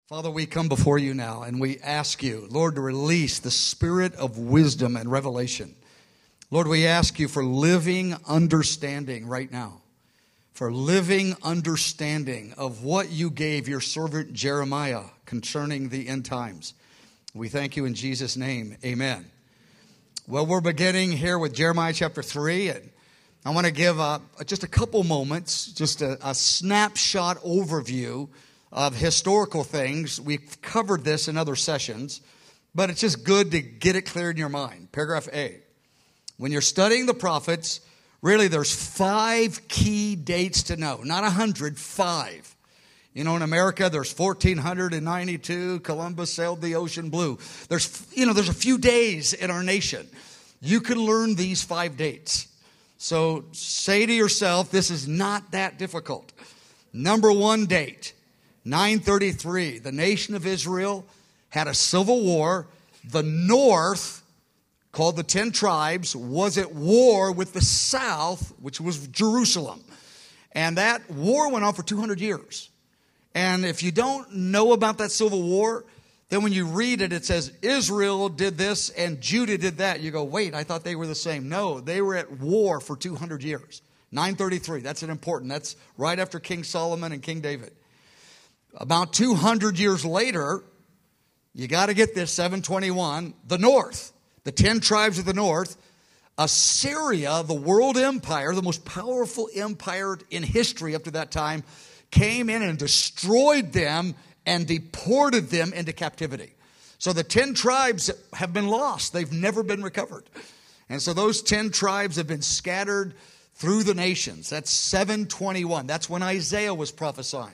Father, we come before you now and we ask you, Lord, to release the spirit of wisdom and revelation. Lord, we ask you for living understanding right now, for living understanding of what you gave your servant Jeremiah concerning the end times. We thank you in Jesus' name. Amen. Well, we're beginning here with Jeremiah chapter 3, and I want to give just a couple moments, just a snapshot overview of historical things. We've covered this in other sessions, but it's just good to get it clear in your mind. Paragraph A. When you're studying the prophets, really there's 5 key dates to know. Not 100, 5. You know, in America, there's 1492, Columbus sailed the ocean blue. There's a few days in our nation. You can learn these 5 dates. So say to yourself, this is not that difficult. Number 1 date, 933. The nation of Israel had a civil war. The north, called the 10 tribes, was at war with the south, which was Jerusalem. And that war went on for 200 years. And if you don't know about that civil war, then when you read it, it says Israel did this and Judah did that. You go, wait, I thought they were the same. No, they were at war for 200 years. 933, that's important. That's right after King Solomon and King David. About 200 years later, you got to get this, 721, the north, the 10 tribes of the north, Assyria, the world empire, the most powerful empire in history up to that time, came in and destroyed them and deported them into captivity. So the 10 tribes have been lost. They've never been recovered. And so those 10 tribes have been scattered through the nations. That's 721. That's when Isaiah was prophesying.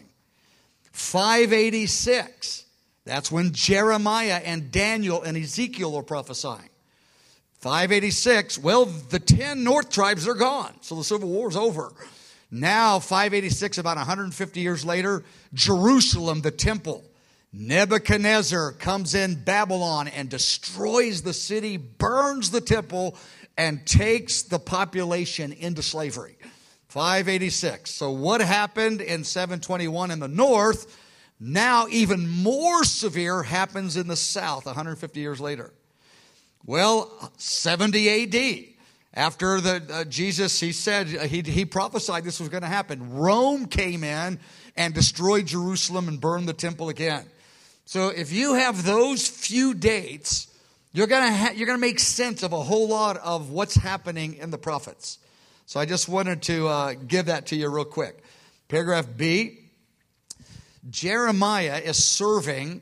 586, that's when Jeremiah and Daniel and Ezekiel are prophesying. 586, well, the 10 north tribes are gone, so the civil war is over. Now, 586, about 150 years later, Jerusalem, the temple. Nebuchadnezzar comes in Babylon and destroys the city, burns the temple, and takes the population into slavery. 586. So what happened in 721 in the north, now even more severe happens in the south 150 years later. Well, 70 AD. After Jesus, he said, he prophesied this was going to happen. Rome came in and destroyed Jerusalem and burned the temple again. So if you have those few dates, you're going to make sense of a whole lot of what's happening in the prophets. So I just wanted to give that to you real quick. Paragraph B, Jeremiah is serving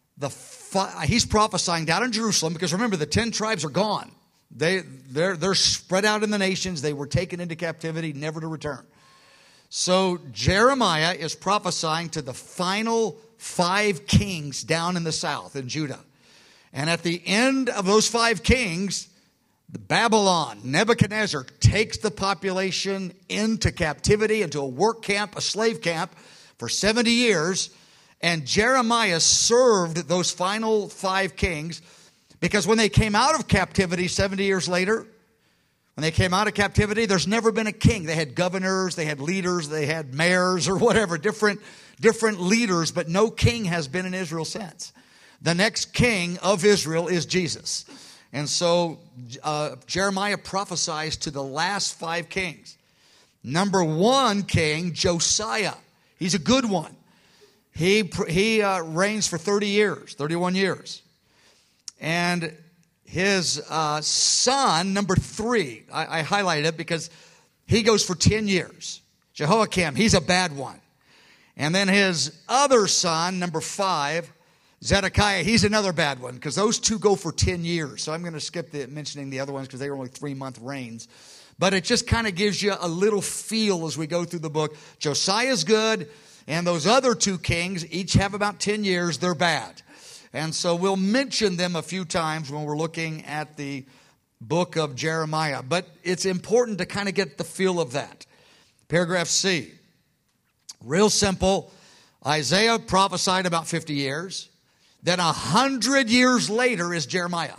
he's prophesying down in Jerusalem, because remember, the 10 tribes are gone. They're spread out in the nations. They were taken into captivity, never to return. So Jeremiah is prophesying to the final 5 kings down in the south in Judah. And at the end of those 5 kings, Babylon, Nebuchadnezzar takes the population into captivity, into a work camp, a slave camp for 70 years. And Jeremiah served those final 5 kings, because when they came out of captivity 70 years later, when they came out of captivity, there's never been a king. They had governors, they had leaders, they had mayors or whatever, different leaders, but no king has been in Israel since. The next king of Israel is Jesus. And so Jeremiah prophesies to the last 5 kings. Number 1 king, Josiah. He's a good one. He reigns for 31 years. And his son, number 3, I highlighted it because he goes for 10 years. Jehoiakim, he's a bad one. And then his other son, number 5, Zedekiah, he's another bad one, because those 2 go for 10 years. So I'm going to skip mentioning the other ones because they were only 3-month reigns. But it just kind of gives you a little feel as we go through the book. Josiah's good, and those other 2 kings each have about 10 years. They're bad. And so we'll mention them a few times when we're looking at the book of Jeremiah. But it's important to kind of get the feel of that. Paragraph C. Real simple. Isaiah prophesied about 50 years. Then 100 years later is Jeremiah.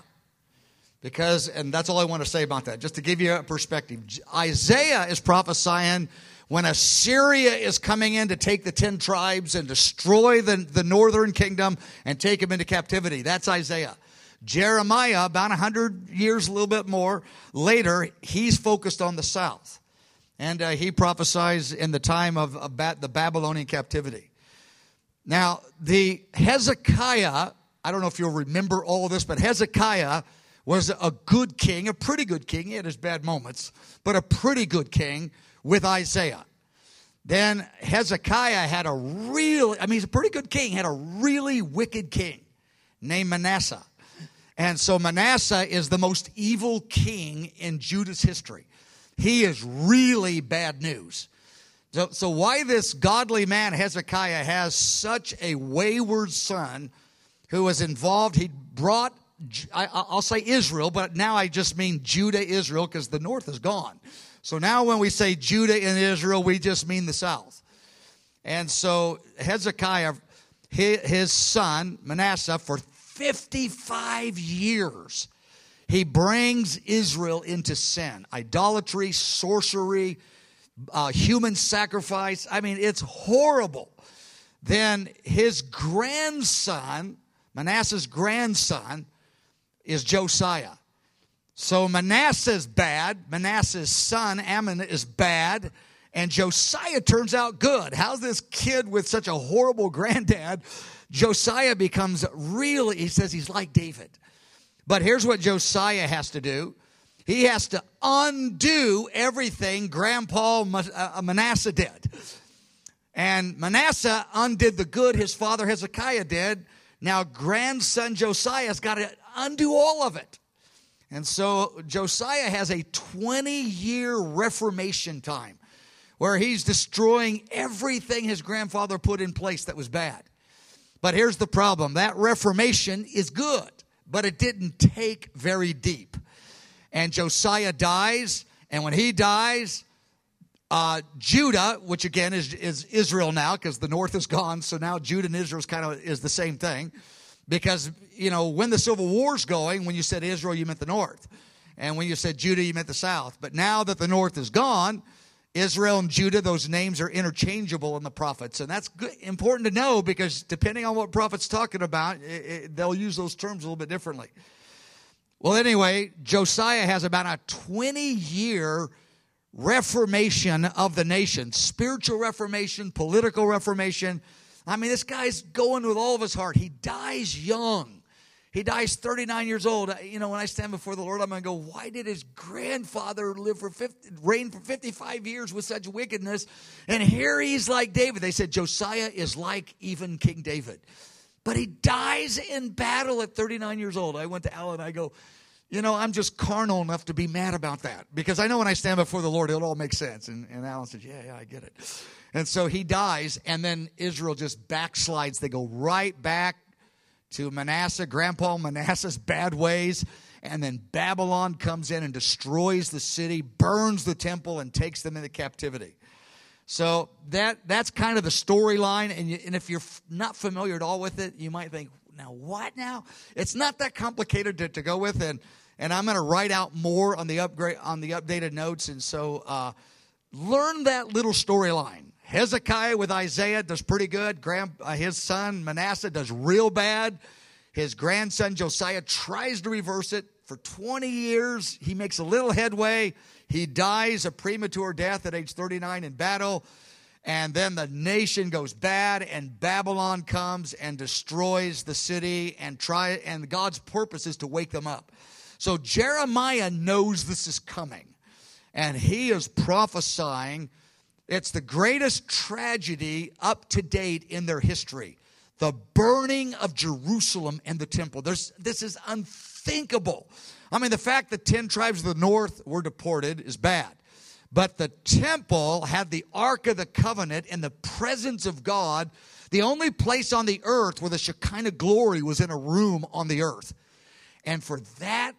And that's all I want to say about that, just to give you a perspective. Isaiah is prophesying when Assyria is coming in to take the 10 tribes and destroy the northern kingdom and take them into captivity. That's Isaiah. Jeremiah, about 100 years, a little bit more later, he's focused on the south. And he prophesies in the time of the Babylonian captivity. Now, the Hezekiah, I don't know if you'll remember all of this, but Hezekiah was a good king, a pretty good king. He had his bad moments, but a pretty good king with Isaiah. Then Hezekiah had he's a pretty good king, had a really wicked king named Manasseh. And so Manasseh is the most evil king in Judah's history. He is really bad news. So why this godly man Hezekiah has such a wayward son who was involved, he brought, I'll say Israel, but now I just mean Judah, Israel, because the north is gone. So now when we say Judah and Israel, we just mean the south. And so Hezekiah, his son Manasseh, for 55 years, he brings Israel into sin. Idolatry, sorcery, human sacrifice. I mean, it's horrible. Then his grandson, Manasseh's grandson, is Josiah. So Manasseh's bad. Manasseh's son, Ammon, is bad. And Josiah turns out good. How's this kid with such a horrible granddad? Josiah becomes really, he says he's like David. But here's what Josiah has to do. He has to undo everything Grandpa Manasseh did. And Manasseh undid the good his father Hezekiah did. Now grandson Josiah's got to undo all of it. And so Josiah has a 20-year reformation time where he's destroying everything his grandfather put in place that was bad. But here's the problem. That reformation is good, but it didn't take very deep. And Josiah dies, and when he dies, Judah, which again is Israel now because the north is gone, so now Judah and Israel is the same thing. Because, when the Civil War's going, when you said Israel, you meant the north. And when you said Judah, you meant the south. But now that the north is gone, Israel and Judah, those names are interchangeable in the prophets. And that's good, important to know because depending on what prophet's talking about, they'll use those terms a little bit differently. Well, anyway, Josiah has about a 20-year reformation of the nation. Spiritual reformation, political reformation. I mean, this guy's going with all of his heart. He dies young. He dies 39 years old. When I stand before the Lord, I'm going to go, why did his grandfather reign for 55 years with such wickedness? And here he's like David. They said Josiah is like even King David. But he dies in battle at 39 years old. I went to Alan and I go, I'm just carnal enough to be mad about that. Because I know when I stand before the Lord, it'll all make sense. And Alan said, yeah, I get it. And so he dies, and then Israel just backslides. They go right back to Manasseh, Grandpa Manasseh's bad ways. And then Babylon comes in and destroys the city, burns the temple, and takes them into captivity. So that's kind of the storyline. And if you're not familiar at all with it, you might think, now what now? It's not that complicated to go with. And I'm going to write out more on the updated notes. And so learn that little storyline. Hezekiah with Isaiah does pretty good. His son Manasseh does real bad. His grandson Josiah tries to reverse it. For 20 years, he makes a little headway. He dies a premature death at age 39 in battle. And then the nation goes bad, and Babylon comes and destroys the city. And God's purpose is to wake them up. So Jeremiah knows this is coming. And he is prophesying. It's the greatest tragedy up to date in their history. The burning of Jerusalem and the temple. This is unthinkable. I mean, the fact that 10 tribes of the north were deported is bad. But the temple had the Ark of the Covenant in the presence of God. The only place on the earth where the Shekinah glory was in a room on the earth. And for that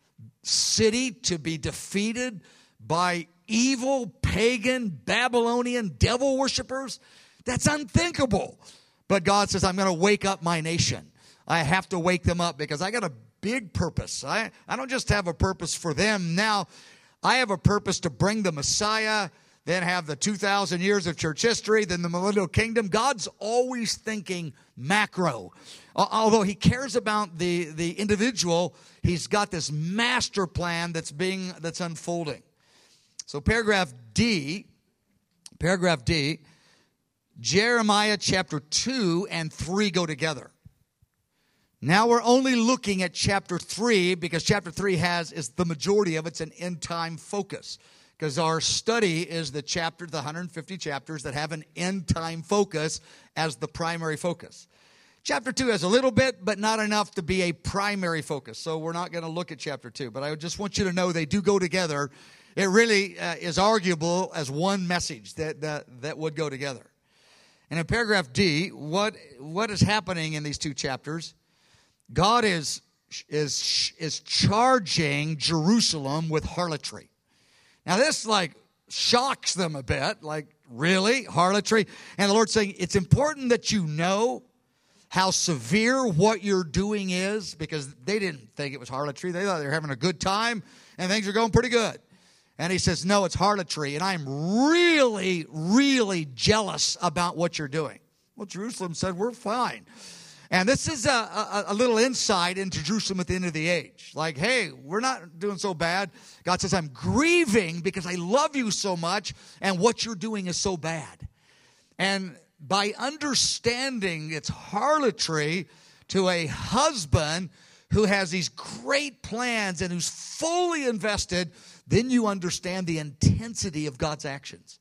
city to be defeated by evil, pagan, Babylonian devil worshipers, that's unthinkable. But God says, I'm going to wake up my nation. I have to wake them up because I got a big purpose. I don't just have a purpose for them now. I have a purpose to bring the Messiah, then have the 2,000 years of church history, then the millennial kingdom. God's always thinking macro. Although he cares about the individual, he's got this master plan that's unfolding. So paragraph D, Jeremiah chapter 2 and 3 go together. Now we're only looking at chapter 3 because chapter 3 is the majority of it's an end time focus. Because our study is the 150 chapters that have an end time focus as the primary focus. Chapter 2 has a little bit, but not enough to be a primary focus. So we're not going to look at chapter 2. But I just want you to know they do go together. It really is arguable as one message that would go together. And in paragraph D, what is happening in these two chapters? God is charging Jerusalem with harlotry. Now this shocks them a bit, really? Harlotry? And the Lord's saying, it's important that you know how severe what you're doing is, because they didn't think it was harlotry. They thought they were having a good time and things are going pretty good. And he says, no, it's harlotry, and I'm really, really jealous about what you're doing. Well, Jerusalem said, we're fine. And this is a little insight into Jerusalem at the end of the age. Hey, we're not doing so bad. God says, I'm grieving because I love you so much, and what you're doing is so bad. And by understanding its harlotry to a husband who has these great plans and who's fully invested, then you understand the intensity of God's actions.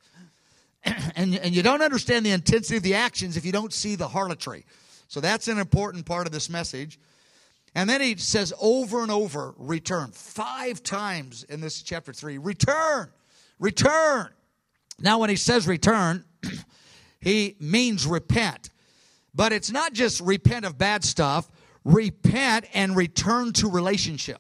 And you don't understand the intensity of the actions if you don't see the harlotry. So that's an important part of this message. And then he says over and over, return. 5 times in this chapter 3, return, return. Now when he says return, he means repent. But it's not just repent of bad stuff. Repent and return to relationship.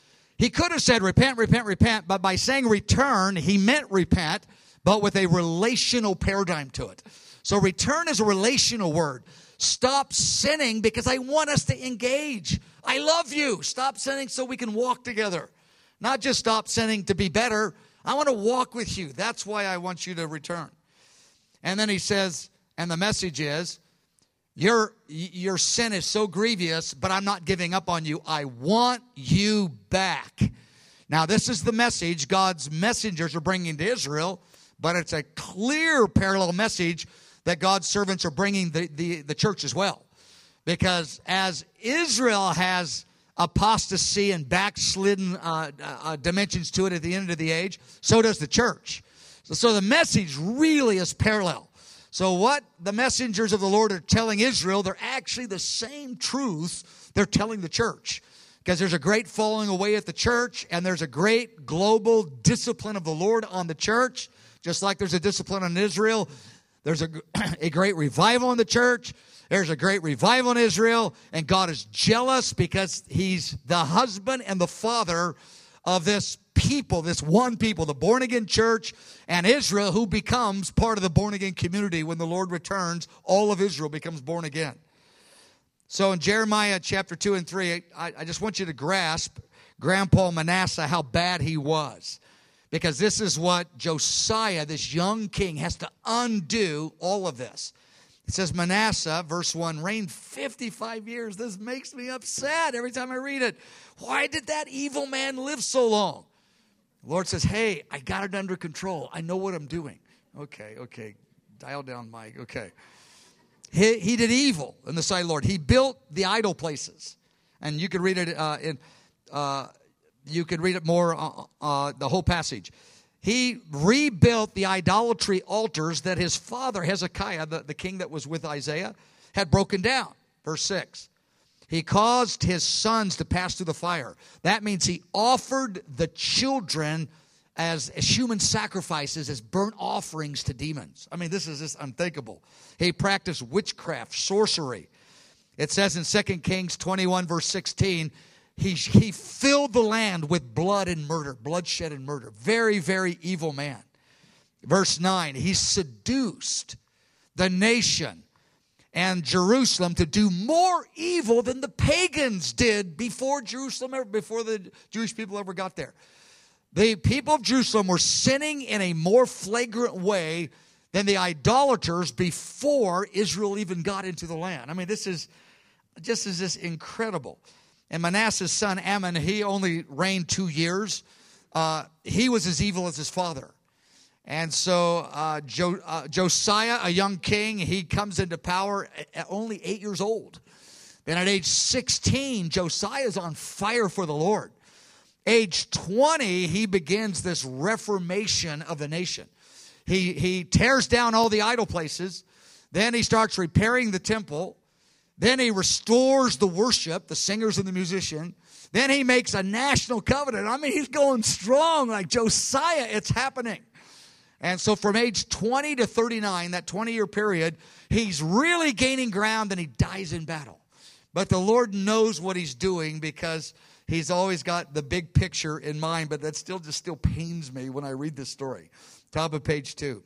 He could have said repent, repent, repent. But by saying return, he meant repent, but with a relational paradigm to it. So return is a relational word. Stop sinning because I want us to engage. I love you. Stop sinning so we can walk together. Not just stop sinning to be better. I want to walk with you. That's why I want you to return. And then he says, and the message is, your sin is so grievous, but I'm not giving up on you. I want you back. Now, this is the message God's messengers are bringing to Israel, but it's a clear parallel message that God's servants are bringing the church as well. Because as Israel has apostasy and backslidden dimensions to it at the end of the age, so does the church. So the message really is parallel. So what the messengers of the Lord are telling Israel, they're actually the same truths they're telling the church. Because there's a great falling away at the church, and there's a great global discipline of the Lord on the church, just like there's a discipline on Israel. There's a great revival in the church. There's a great revival in Israel. And God is jealous because he's the husband and the father of this people, this one people, the born-again church and Israel, who becomes part of the born-again community. When the Lord returns, all of Israel becomes born again. So in Jeremiah chapter 2 and 3, I just want you to grasp Grandpa Manasseh, how bad he was. Because this is what Josiah, this young king, has to undo all of this. It says Manasseh, verse 1, reigned 55 years. This makes me upset every time I read it. Why did that evil man live so long? The Lord says, hey, I got it under control. I know what I'm doing. Okay. Dial down, Mike. Okay. He did evil in the sight of the Lord. He built the idol places. And you could read it you could read it more, the whole passage. He rebuilt the idolatry altars that his father, Hezekiah, the king that was with Isaiah, had broken down. Verse 6. He caused his sons to pass through the fire. That means he offered the children as human sacrifices, as burnt offerings to demons. I mean, this is just unthinkable. He practiced witchcraft, sorcery. It says in 2 Kings 21, verse 16, he filled the land with blood and murder, bloodshed and murder. Very, very evil man. Verse 9, he seduced the nation and Jerusalem to do more evil than the pagans did before Jerusalem, before the Jewish people ever got there. the people of Jerusalem were sinning in a more flagrant way than the idolaters before Israel even got into the land. I mean, this is just incredible. And Manasseh's son Amon, he only reigned 2 years. He was as evil as his father. And so Josiah, a young king, he comes into power at only 8 years old. Then at age 16, Josiah is on fire for the Lord. Age 20, he begins this reformation of the nation. He tears down all the idol places. Then he starts repairing the temple. Then he restores the worship, the singers and the musician. Then he makes a national covenant. I mean, he's going strong like Josiah. It's happening. And so from age 20 to 39, that 20-year period, he's really gaining ground and he dies in battle. But the Lord knows what he's doing because he's always got the big picture in mind. But that still pains me when I read this story. Top of page 2.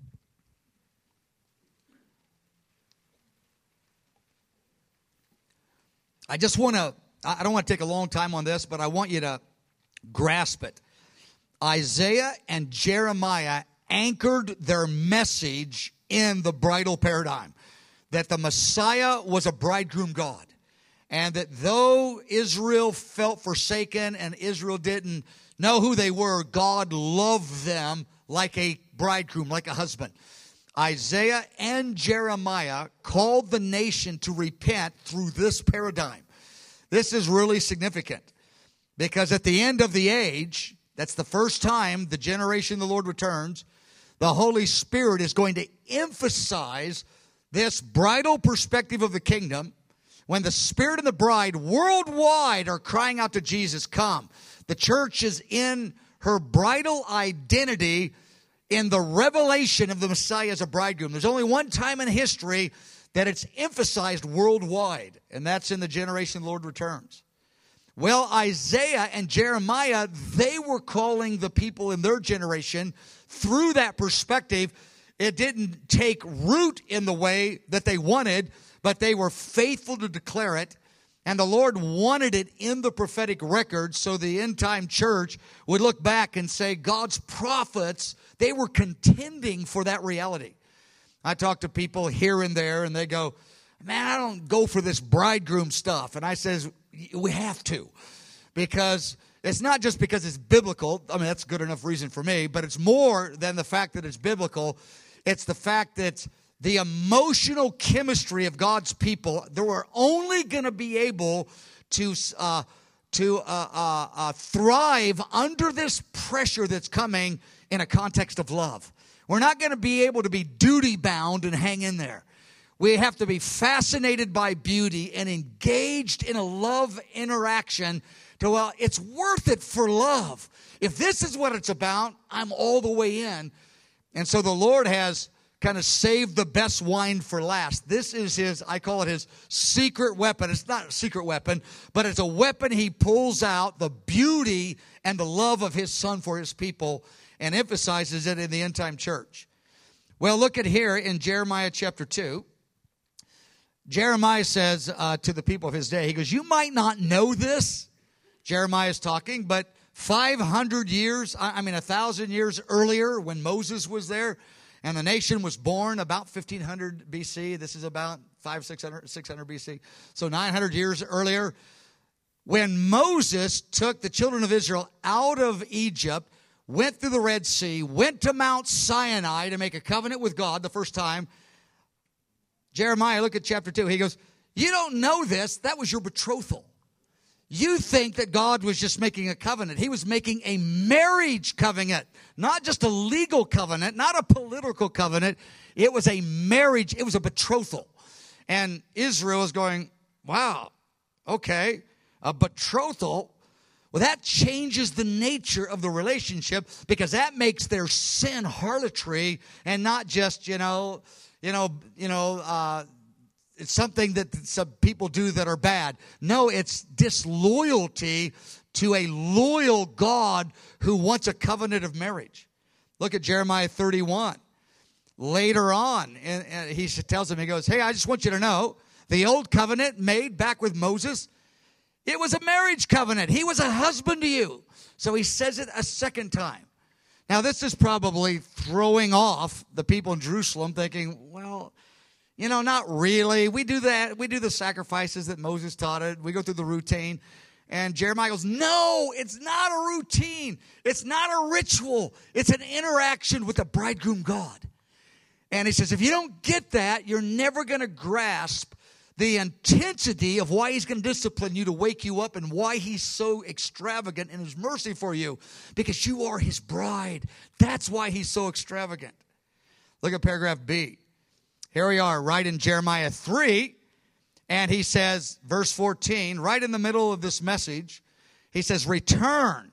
I don't want to take a long time on this, but I want you to grasp it. Isaiah and Jeremiah anchored their message in the bridal paradigm, that the Messiah was a bridegroom God, and that though Israel felt forsaken and Israel didn't know who they were, God loved them like a bridegroom, like a husband. Isaiah and Jeremiah called the nation to repent through this paradigm. This is really significant because at the end of the age, that's the first time the generation the Lord returns, the Holy Spirit is going to emphasize this bridal perspective of the kingdom. When the Spirit and the bride worldwide are crying out to Jesus, come. The church is in her bridal identity in the revelation of the Messiah as a bridegroom. There's only one time in history that it's emphasized worldwide, and that's in the generation the Lord returns. Well, Isaiah and Jeremiah, they were calling the people in their generation through that perspective. It didn't take root in the way that they wanted, but they were faithful to declare it. And the Lord wanted it in the prophetic record so the end-time church would look back and say, God's prophets, they were contending for that reality. I talk to people here and there, and they go, man, I don't go for this bridegroom stuff. And I says, we have to. Because it's not just because it's biblical. I mean, that's a good enough reason for me. But it's more than the fact that it's biblical. It's the fact that the emotional chemistry of God's people, they were only going to be able to thrive under this pressure that's coming in a context of love. We're not going to be able to be duty-bound and hang in there. We have to be fascinated by beauty and engaged in a love interaction to, well, it's worth it for love. If this is what it's about, I'm all the way in. And so the Lord has kind of saved the best wine for last. This is his, I call it his secret weapon. It's not a secret weapon, but it's a weapon he pulls out, the beauty and the love of his Son for his people, and emphasizes it in the end-time church. Well, look at here in Jeremiah chapter 2. Jeremiah says to the people of his day, he goes, you might not know this, Jeremiah is talking, but 1,000 years earlier when Moses was there and the nation was born about 1500 BC. This is about 600 BC. So 900 years earlier, when Moses took the children of Israel out of Egypt, went through the Red Sea, went to Mount Sinai to make a covenant with God the first time. Jeremiah, look at chapter 2. He goes, you don't know this. That was your betrothal. You think that God was just making a covenant. He was making a marriage covenant, not just a legal covenant, not a political covenant. It was a marriage. It was a betrothal. And Israel is going, wow, okay, a betrothal. Well, that changes the nature of the relationship because that makes their sin harlotry and not just, it's something that some people do that are bad. No, it's disloyalty to a loyal God who wants a covenant of marriage. Look at Jeremiah 31. Later on, and he tells him, he goes, hey, I just want you to know, the old covenant made back with Moses, It was a marriage covenant. He was a husband to you. So he says it a second time. Now, this is probably throwing off the people in Jerusalem, thinking, well, not really. We do that. We do the sacrifices that Moses taught it. We go through the routine. And Jeremiah goes, no, it's not a routine. It's not a ritual. It's an interaction with the bridegroom God. And he says, if you don't get that, you're never going to grasp the intensity of why he's going to discipline you to wake you up and why he's so extravagant in his mercy for you, because you are his bride. That's why he's so extravagant. Look at paragraph B. Here we are, right in Jeremiah 3, and he says, verse 14, right in the middle of this message, he says, return.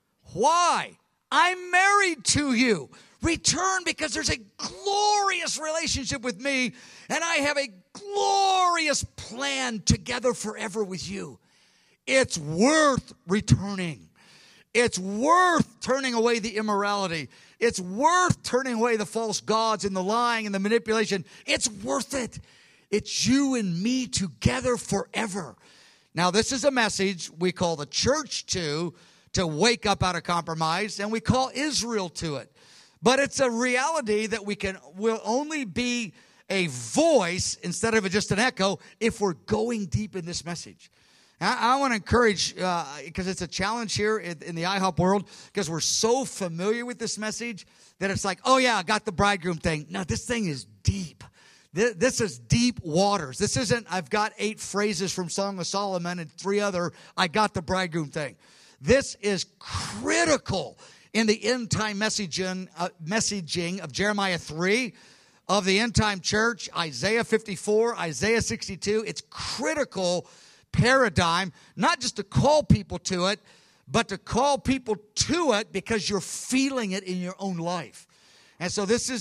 Why? I'm married to you. Return because there's a glorious relationship with me, and I have a glorious plan together forever with you. It's worth returning. It's worth turning away the immorality. It's worth turning away the false gods and the lying and the manipulation. It's worth it. It's you and me together forever. Now, this is a message we call the church to wake up out of compromise, and we call Israel to it. But it's a reality that will only be a voice instead of just an echo if we're going deep in this message. I want to encourage, because it's a challenge here in the IHOP world, because we're so familiar with this message that it's like, oh yeah, I got the bridegroom thing. No, this thing is deep. This is deep waters. This isn't, I've got 8 phrases from Song of Solomon and 3 other, I got the bridegroom thing. This is critical in the end-time messaging of Jeremiah 3, of the end-time church, Isaiah 54, Isaiah 62. It's critical paradigm, not just to call people to it, but to call people to it because you're feeling it in your own life. And so this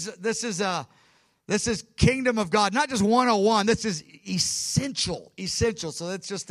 is kingdom of God, not just 101. This is essential. So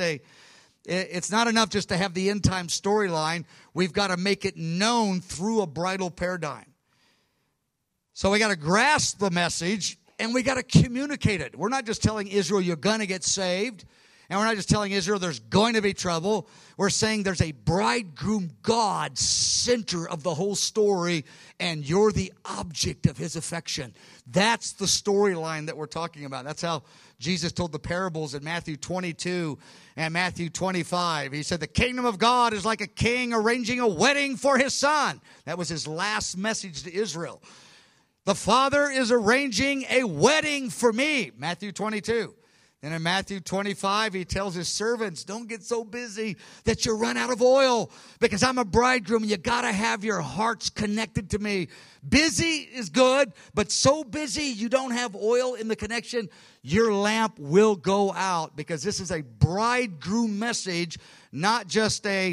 it's not enough just to have the end time storyline. We've got to make it known through a bridal paradigm. So we got to grasp the message and we got to communicate it. We're not just telling Israel you're going to get saved. And we're not just telling Israel there's going to be trouble. We're saying there's a bridegroom God center of the whole story, and you're the object of his affection. That's the storyline that we're talking about. That's how Jesus told the parables in Matthew 22 and Matthew 25. He said, the kingdom of God is like a king arranging a wedding for his son. That was his last message to Israel. The Father is arranging a wedding for me. Matthew 22. And in Matthew 25, he tells his servants, don't get so busy that you run out of oil, because I'm a bridegroom. You got to have your hearts connected to me. Busy is good, but so busy you don't have oil in the connection, your lamp will go out, because this is a bridegroom message, not just a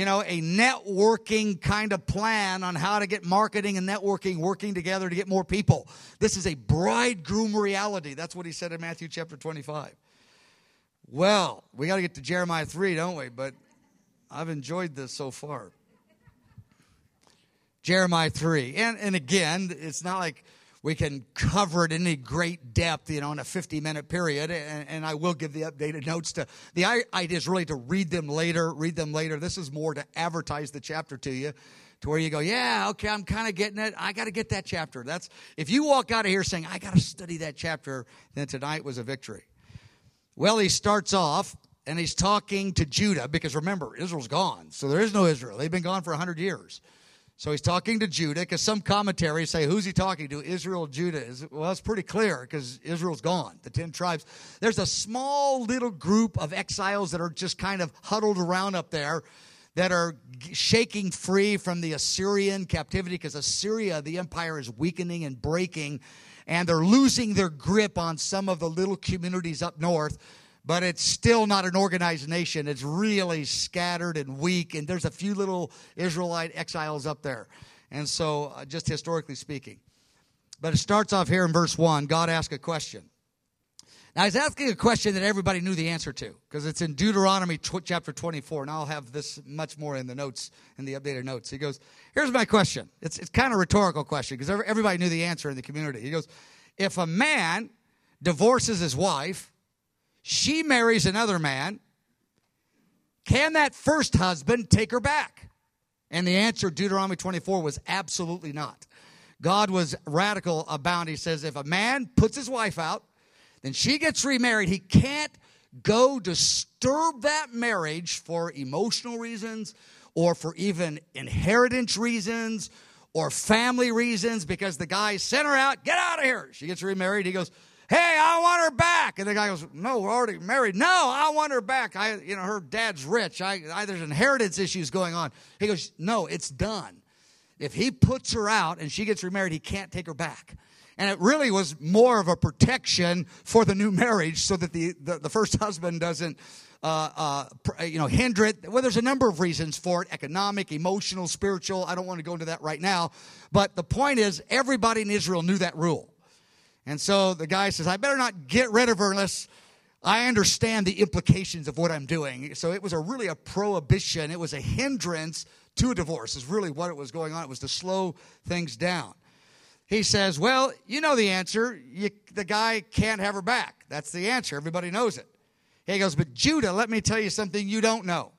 networking kind of plan on how to get marketing and networking working together to get more people. This is a bridegroom reality. That's what he said in Matthew chapter 25. Well, we got to get to Jeremiah 3, don't we? But I've enjoyed this so far. Jeremiah 3. And again, it's not like we can cover it in any great depth, in a 50-minute period. And I will give the updated notes the idea is really to read them later. This is more to advertise the chapter to you, to where you go, yeah, okay, I'm kind of getting it. I got to get that chapter. If you walk out of here saying, I got to study that chapter, then tonight was a victory. Well, he starts off, and he's talking to Judah, because remember, Israel's gone. So there is no Israel. They've been gone for 100 years. So he's talking to Judah, because some commentaries say, who's he talking to? Israel, Judah. Well, it's pretty clear, because Israel's gone, the 10 tribes. There's a small little group of exiles that are just kind of huddled around up there, that are shaking free from the Assyrian captivity, because Assyria, the empire, is weakening and breaking, and they're losing their grip on some of the little communities up north. But it's still not an organized nation. It's really scattered and weak. And there's a few little Israelite exiles up there. And so, just historically speaking. But it starts off here in verse 1. God asked a question. Now, he's asking a question that everybody knew the answer to, because it's in Deuteronomy chapter 24. And I'll have this much more in the notes, in the updated notes. He goes, here's my question. It's kind of a rhetorical question, because everybody knew the answer in the community. He goes, if a man divorces his wife, she marries another man, can that first husband take her back? And the answer, Deuteronomy 24, was absolutely not. God was radical about it. He says if a man puts his wife out, then she gets remarried, he can't go disturb that marriage for emotional reasons or for even inheritance reasons or family reasons because the guy sent her out, get out of here. She gets remarried. He goes, hey, I want her back. And the guy goes, no, we're already married. No, I want her back. Her dad's rich. There's inheritance issues going on. He goes, no, it's done. If he puts her out and she gets remarried, he can't take her back. And it really was more of a protection for the new marriage so that the first husband doesn't hinder it. Well, there's a number of reasons for it, economic, emotional, spiritual. I don't want to go into that right now. But the point is, everybody in Israel knew that rule. And so the guy says, I better not get rid of her unless I understand the implications of what I'm doing. So it was really a prohibition. It was a hindrance to a divorce is really what it was going on. It was to slow things down. He says, well, you know the answer. The guy can't have her back. That's the answer. Everybody knows it. He goes, but Judah, let me tell you something you don't know.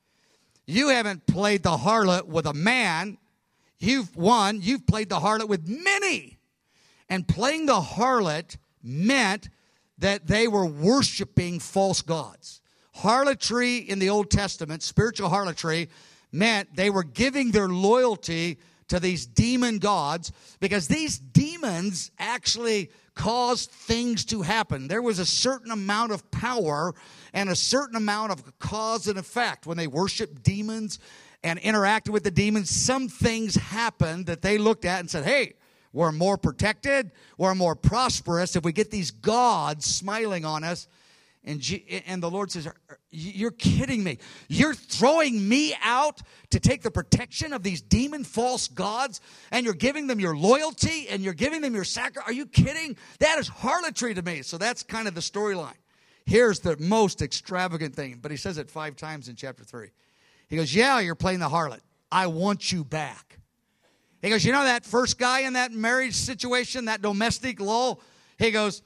You haven't played the harlot with a man. You've played the harlot with many. And playing the harlot meant that they were worshiping false gods. Harlotry in the Old Testament, spiritual harlotry, meant they were giving their loyalty to these demon gods because these demons actually caused things to happen. There was a certain amount of power and a certain amount of cause and effect. When they worshiped demons and interacted with the demons, some things happened that they looked at and said, hey, we're more protected, we're more prosperous if we get these gods smiling on us. And the Lord says, you're kidding me. You're throwing me out to take the protection of these demon false gods, and you're giving them your loyalty, and you're giving them your sacrifice. Are you kidding? That is harlotry to me. So that's kind of the storyline. Here's the most extravagant thing, but he says it 5 times in chapter 3. He goes, yeah, you're playing the harlot. I want you back. He goes, you know that first guy in that marriage situation, that domestic lull? He goes,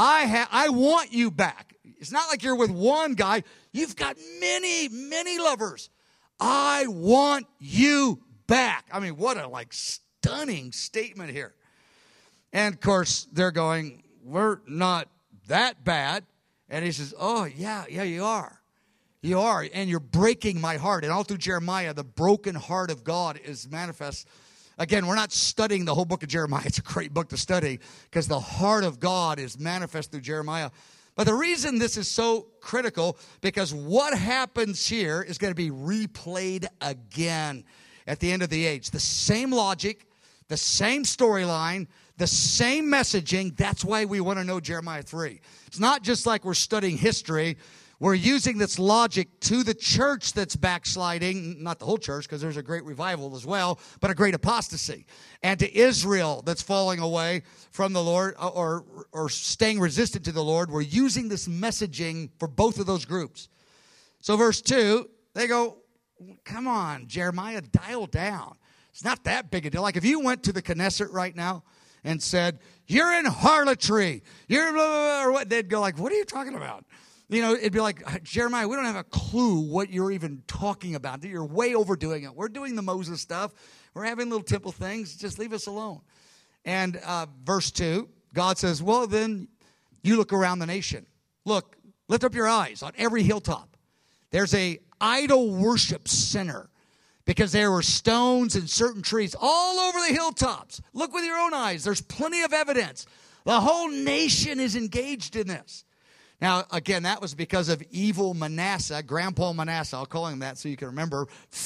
I want you back. It's not like you're with one guy. You've got many, many lovers. I want you back. I mean, what a stunning statement here. And of course, they're going, we're not that bad. And he says, oh, yeah, you are. You are. And you're breaking my heart. And all through Jeremiah, the broken heart of God is manifest. Again, we're not studying the whole book of Jeremiah. It's a great book to study because the heart of God is manifest through Jeremiah. But the reason this is so critical, because what happens here is going to be replayed again at the end of the age. The same logic, the same storyline, the same messaging. That's why we want to know Jeremiah 3. It's not just like we're studying history. We're using this logic to the church that's backsliding, not the whole church because there's a great revival as well, but a great apostasy. And to Israel that's falling away from the Lord or staying resistant to the Lord. We're using this messaging for both of those groups. So verse 2, they go, come on, Jeremiah, dial down. It's not that big a deal. Like if you went to the Knesset right now and said, you're in harlotry, you're blah, blah, blah, or what, they'd go like, what are you talking about? You know, it'd be like, Jeremiah, we don't have a clue what you're even talking about. You're way overdoing it. We're doing the Moses stuff. We're having little temple things. Just leave us alone. And verse 2, God says, well, then you look around the nation. Look, lift up your eyes on every hilltop. There's a idol worship center because there were stones and certain trees all over the hilltops. Look with your own eyes. There's plenty of evidence. The whole nation is engaged in this. Now, again, that was because of evil Manasseh, Grandpa Manasseh, I'll call him that so you can remember,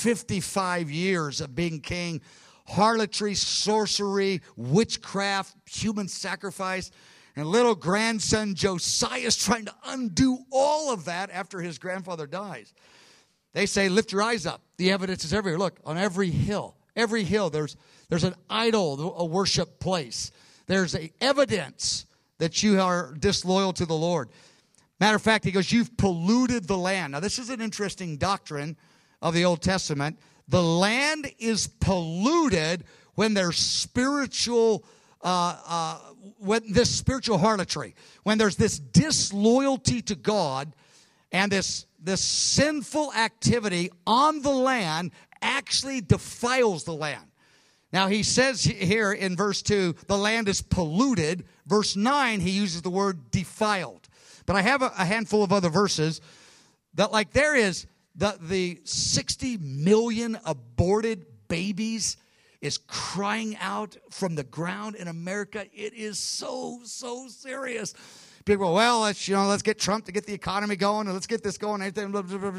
55 years of being king, harlotry, sorcery, witchcraft, human sacrifice, and little grandson Josiah is trying to undo all of that after his grandfather dies. They say, lift your eyes up. The evidence is everywhere. Look, on every hill, there's an idol, a worship place. There's evidence that you are disloyal to the Lord. Matter of fact, he goes, you've polluted the land. Now, this is an interesting doctrine of the Old Testament. The land is polluted when there's spiritual when this spiritual harlotry, when there's this disloyalty to God, And this sinful activity on the land actually defiles the land. Now, he says here in verse 2, the land is polluted. Verse 9, he uses the word defiled. But I have a handful of other verses that, like, there is the 60 million aborted babies is crying out from the ground in America. It is so serious. People go, well, let's get Trump to get the economy going, and let's get this going. And,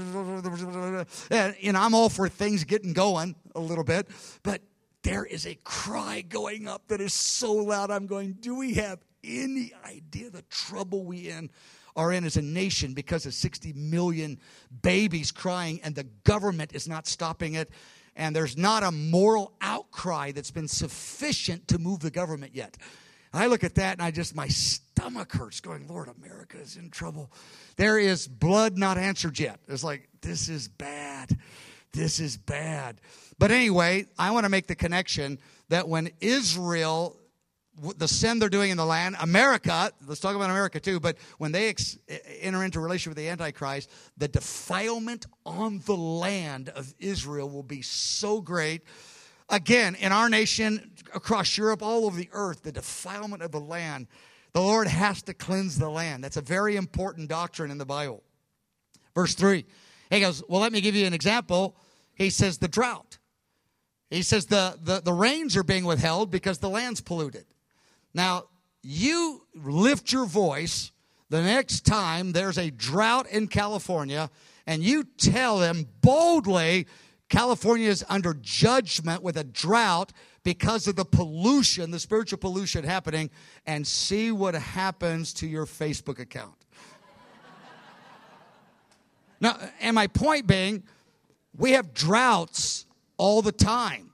I'm all for things getting going a little bit, but there is a cry going up that is so loud. I'm going, do we have any idea the trouble we are in as a nation because of 60 million babies crying, and the government is not stopping it, and there's not a moral outcry that's been sufficient to move the government yet. I look at that, and my stomach hurts going, Lord, America is in trouble. There is blood not answered yet. It's like, this is bad. This is bad. But anyway, I want to make the connection that when Israel, the sin they're doing in the land, America, let's talk about America too, but when they enter into a relationship with the Antichrist, the defilement on the land of Israel will be so great. Again, in our nation, across Europe, all over the earth, the defilement of the land, the Lord has to cleanse the land. That's a very important doctrine in the Bible. Verse 3, he goes, well, let me give you an example. He says the drought. He says the rains are being withheld because the land's polluted. Now, you lift your voice the next time there's a drought in California, and you tell them boldly, California is under judgment with a drought because of the pollution, the spiritual pollution happening, and see what happens to your Facebook account. Now, and my point being, we have droughts all the time.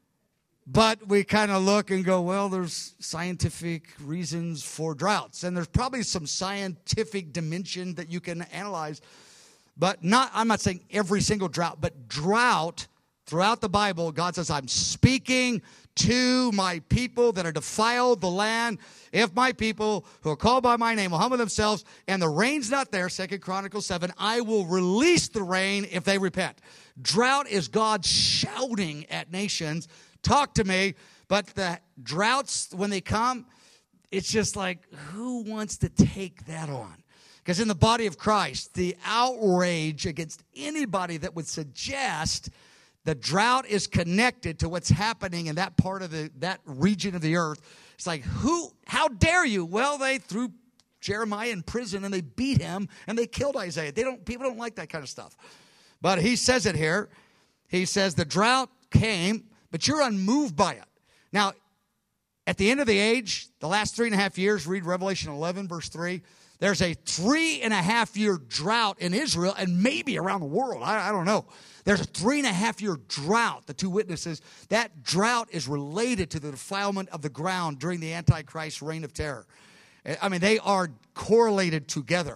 But we kind of look and go, well, there's scientific reasons for droughts. And there's probably some scientific dimension that you can analyze. But I'm not saying every single drought, but drought throughout the Bible, God says, I'm speaking to my people that are defiled the land. If my people who are called by my name will humble themselves and the rain's not there, 2 Chronicles 7, I will release the rain if they repent. Drought is God shouting at nations, talk to me. But the droughts, when they come, it's just like, who wants to take that on? Because in the body of Christ, the outrage against anybody that would suggest the drought is connected to what's happening in that part of that region of the earth. It's like, how dare you? Well, they threw Jeremiah in prison and they beat him and they killed Isaiah. People don't like that kind of stuff. But he says it here. He says the drought came, but you're unmoved by it. Now, at the end of the age, the last 3.5 years, read Revelation 11, verse 3. There's a 3.5-year drought in Israel and maybe around the world. I don't know. There's a 3.5-year drought, the two witnesses. That drought is related to the defilement of the ground during the Antichrist reign of terror. I mean, they are correlated together.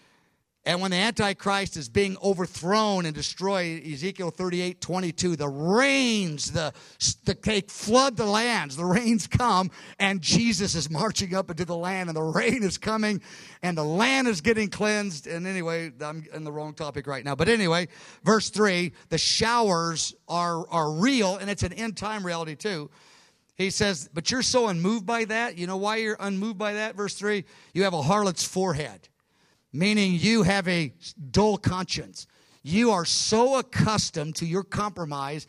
And when the Antichrist is being overthrown and destroyed, Ezekiel 38:22, the rains, they flood the lands. The rains come, and Jesus is marching up into the land, and the rain is coming, and the land is getting cleansed. And anyway, I'm in the wrong topic right now. But anyway, verse 3, the showers are real, and it's an end-time reality too. He says, but you're so unmoved by that. You know why you're unmoved by that? Verse 3, you have a harlot's forehead. Meaning you have a dull conscience. You are so accustomed to your compromise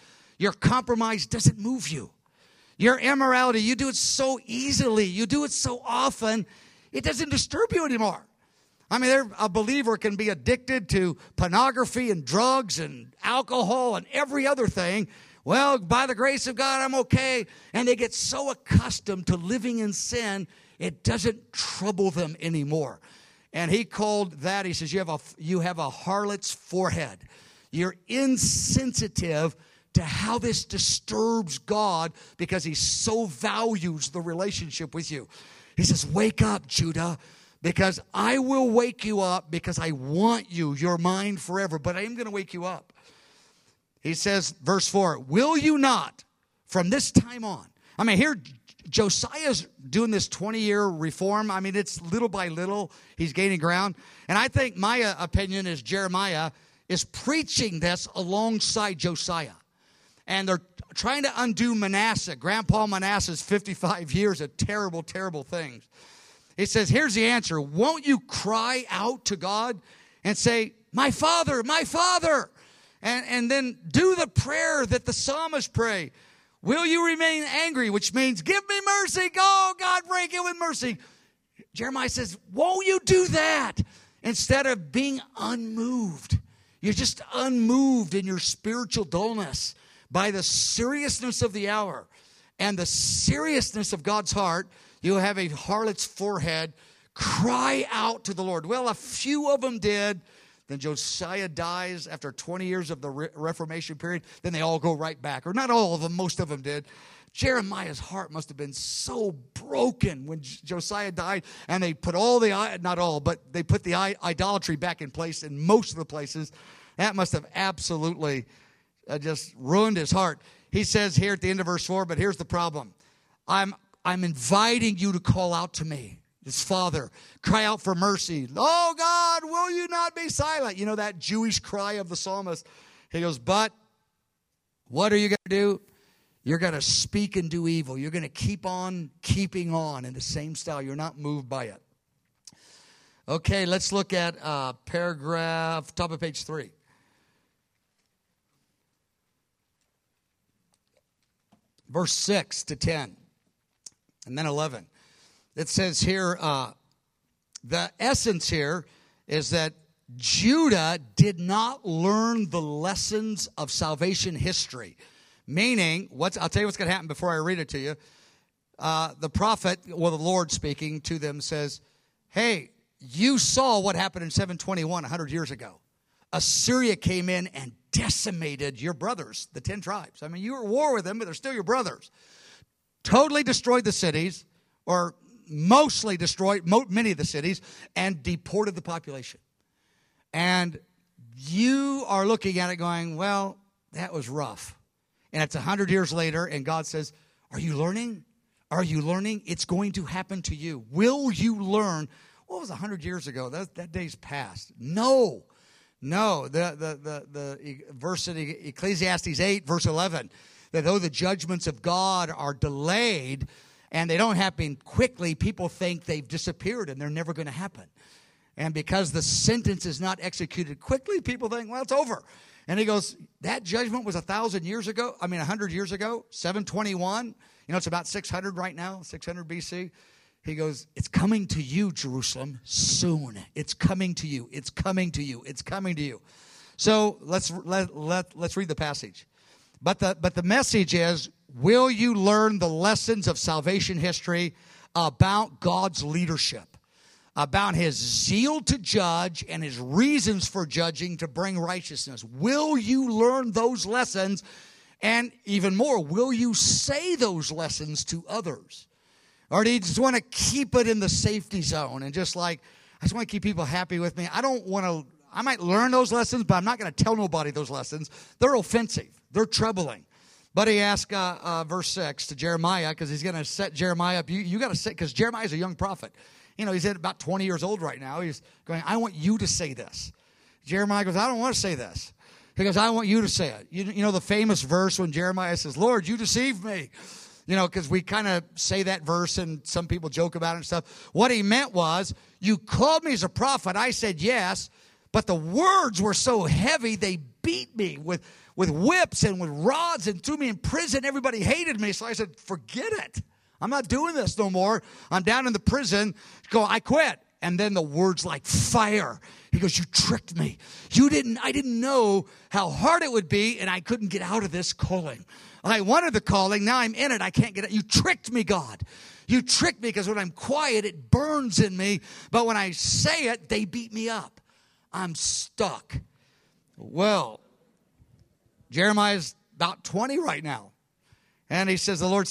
doesn't move you. Your immorality, you do it so easily. You do it so often, it doesn't disturb you anymore. I mean, a believer can be addicted to pornography and drugs and alcohol and every other thing. Well, by the grace of God, I'm okay. And they get so accustomed to living in sin, it doesn't trouble them anymore. And he called that, he says, you have a harlot's forehead. You're insensitive to how this disturbs God because he so values the relationship with you. He says, wake up, Judah, because I will wake you up because I want you. You're mine forever, but I am going to wake you up. He says, verse 4, will you not from this time on? I mean, here Josiah's doing this 20-year reform. I mean, it's little by little he's gaining ground. And I think my opinion is Jeremiah is preaching this alongside Josiah. And they're trying to undo Manasseh. Grandpa Manasseh's 55 years of terrible, terrible things. He says, here's the answer. Won't you cry out to God and say, my Father, my Father? And then do the prayer that the psalmists pray. Will you remain angry? Which means, give me mercy. Go, God, break it with mercy. Jeremiah says, won't you do that? Instead of being unmoved. You're just unmoved in your spiritual dullness by the seriousness of the hour and the seriousness of God's heart. You have a harlot's forehead. Cry out to the Lord. Well, a few of them did. Then Josiah dies after 20 years of the Reformation period. Then they all go right back. Or not all of them, most of them did. Jeremiah's heart must have been so broken when Josiah died. And they put not all, but they put the idolatry back in place in most of the places. That must have absolutely just ruined his heart. He says here at the end of verse 4, but here's the problem. I'm inviting you to call out to me. His father, cry out for mercy. Oh, God, will you not be silent? You know that Jewish cry of the psalmist. He goes, but what are you going to do? You're going to speak and do evil. You're going to keep on keeping on in the same style. You're not moved by it. Okay, let's look at paragraph, top of page 3. Verse 6 to 10, and then 11. It says here, the essence here is that Judah did not learn the lessons of salvation history. Meaning, I'll tell you what's going to happen before I read it to you. The prophet, the Lord speaking to them says, hey, you saw what happened in 721, 100 years ago. Assyria came in and decimated your brothers, the 10 tribes. I mean, you were at war with them, but they're still your brothers. Totally destroyed the cities, or mostly destroyed many of the cities, and deported the population. And you are looking at it going, well, that was rough. And it's 100 years later, and God says, are you learning? Are you learning? It's going to happen to you. Will you learn? What was 100 years ago? That day's past. No. The verse in Ecclesiastes 8, verse 11, that though the judgments of God are delayed, and they don't happen quickly, people think they've disappeared and they're never going to happen. And because the sentence is not executed quickly, people think, well, it's over. And he goes, that judgment was 100 years ago, 721. It's about 600 right now, 600 BC. He goes, it's coming to you, Jerusalem, soon. It's coming to you. It's coming to you. It's coming to you. So let's read the passage. But the message is, will you learn the lessons of salvation history about God's leadership, about his zeal to judge and his reasons for judging to bring righteousness? Will you learn those lessons? And even more, will you say those lessons to others? Or do you just want to keep it in the safety zone and I just want to keep people happy with me? I might learn those lessons, but I'm not going to tell nobody those lessons. They're offensive. They're troubling. But he asked verse 6 to Jeremiah, because he's going to set Jeremiah up. You got to say, because Jeremiah's a young prophet. He's at about 20 years old right now. He's going, I want you to say this. Jeremiah goes, I don't want to say this. He goes, I want you to say it. You know the famous verse when Jeremiah says, Lord, you deceived me. Because we kind of say that verse and some people joke about it and stuff. What he meant was, you called me as a prophet. I said yes, but the words were so heavy they beat me with whips and with rods and threw me in prison. Everybody hated me. So I said, forget it. I'm not doing this no more. I'm down in the prison. I quit. And then the words like fire. He goes, you tricked me. I didn't know how hard it would be, and I couldn't get out of this calling. I wanted the calling. Now I'm in it. I can't get it. You tricked me, God. You tricked me, because when I'm quiet, it burns in me. But when I say it, they beat me up. I'm stuck. Well, Jeremiah's about 20 right now. And he says, the Lord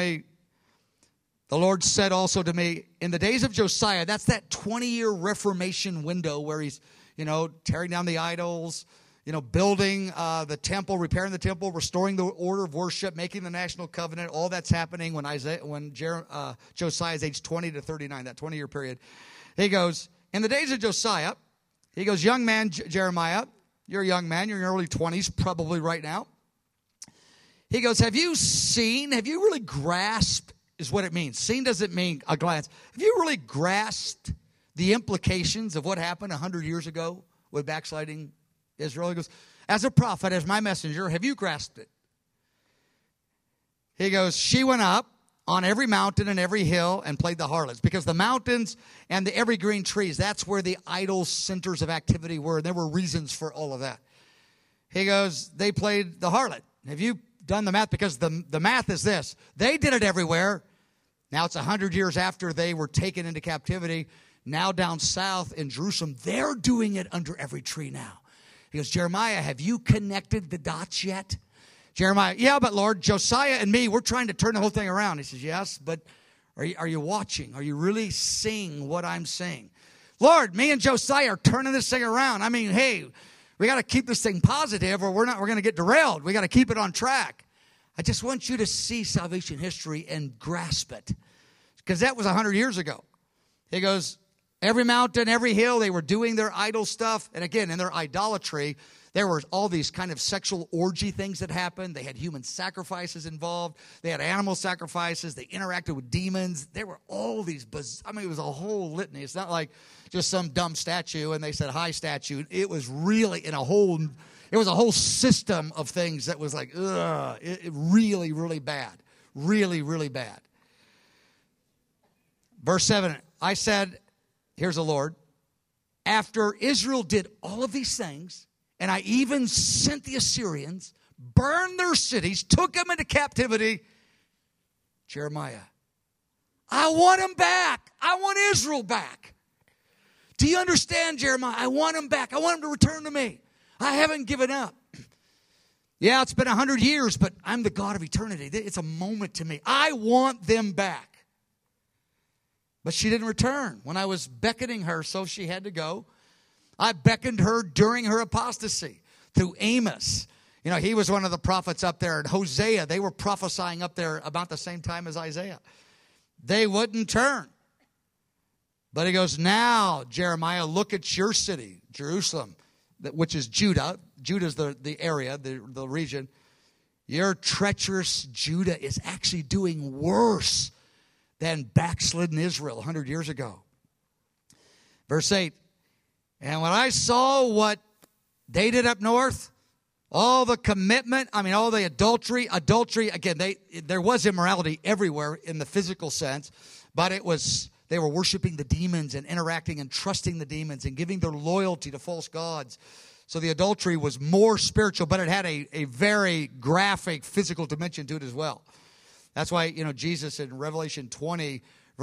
said also to me, in the days of Josiah, that's that 20-year Reformation window where he's, tearing down the idols, building the temple, repairing the temple, restoring the order of worship, making the national covenant. All that's happening when Josiah is age 20 to 39, that 20-year period. He goes, in the days of Josiah, he goes, young man, Jeremiah, you're a young man, you're in your early 20s probably right now. He goes, have you really grasped, is what it means. Seen doesn't mean a glance. Have you really grasped the implications of what happened 100 years ago with backsliding Israel? He goes, as a prophet, as my messenger, have you grasped it? He goes, she went up on every mountain and every hill and played the harlots. Because the mountains and the evergreen trees, that's where the idol centers of activity were. And there were reasons for all of that. He goes, they played the harlot. Have you done the math? Because the math is this. They did it everywhere. Now it's 100 years after they were taken into captivity. Now down south in Jerusalem, they're doing it under every tree now. He goes, Jeremiah, have you connected the dots yet? Jeremiah, yeah, but Lord, Josiah and me, we're trying to turn the whole thing around. He says, yes, but are you watching? Are you really seeing what I'm saying? Lord, me and Josiah are turning this thing around. I mean, hey, we got to keep this thing positive or we're going to get derailed. We got to keep it on track. I just want you to see salvation history and grasp it. Because that was 100 years ago. He goes, every mountain, every hill, they were doing their idol stuff. And again, in their idolatry, there were all these kind of sexual orgy things that happened. They had human sacrifices involved. They had animal sacrifices. They interacted with demons. There were all these, it was a whole litany. It's not like just some dumb statue and they said, hi, statue. It was really it was a whole system of things that was like, it really, really bad. Really, really bad. Verse 7, I said, here's the Lord, after Israel did all of these things, and I even sent the Assyrians, burned their cities, took them into captivity, Jeremiah, I want them back. I want Israel back. Do you understand, Jeremiah? I want them back. I want them to return to me. I haven't given up. Yeah, it's been 100 years, but I'm the God of eternity. It's a moment to me. I want them back. But she didn't return. When I was beckoning her, so she had to go. I beckoned her during her apostasy through Amos. He was one of the prophets up there. And Hosea, they were prophesying up there about the same time as Isaiah. They wouldn't turn. But he goes, now, Jeremiah, look at your city, Jerusalem, which is Judah. Judah's the area, the region. Your treacherous Judah is actually doing worse than backslidden Israel 100 years ago. Verse 8, and when I saw what they did up north, all the commitment, all the adultery, again, there was immorality everywhere in the physical sense, but they were worshiping the demons and interacting and trusting the demons and giving their loyalty to false gods. So the adultery was more spiritual, but it had a very graphic physical dimension to it as well. That's why, Jesus in Revelation 2,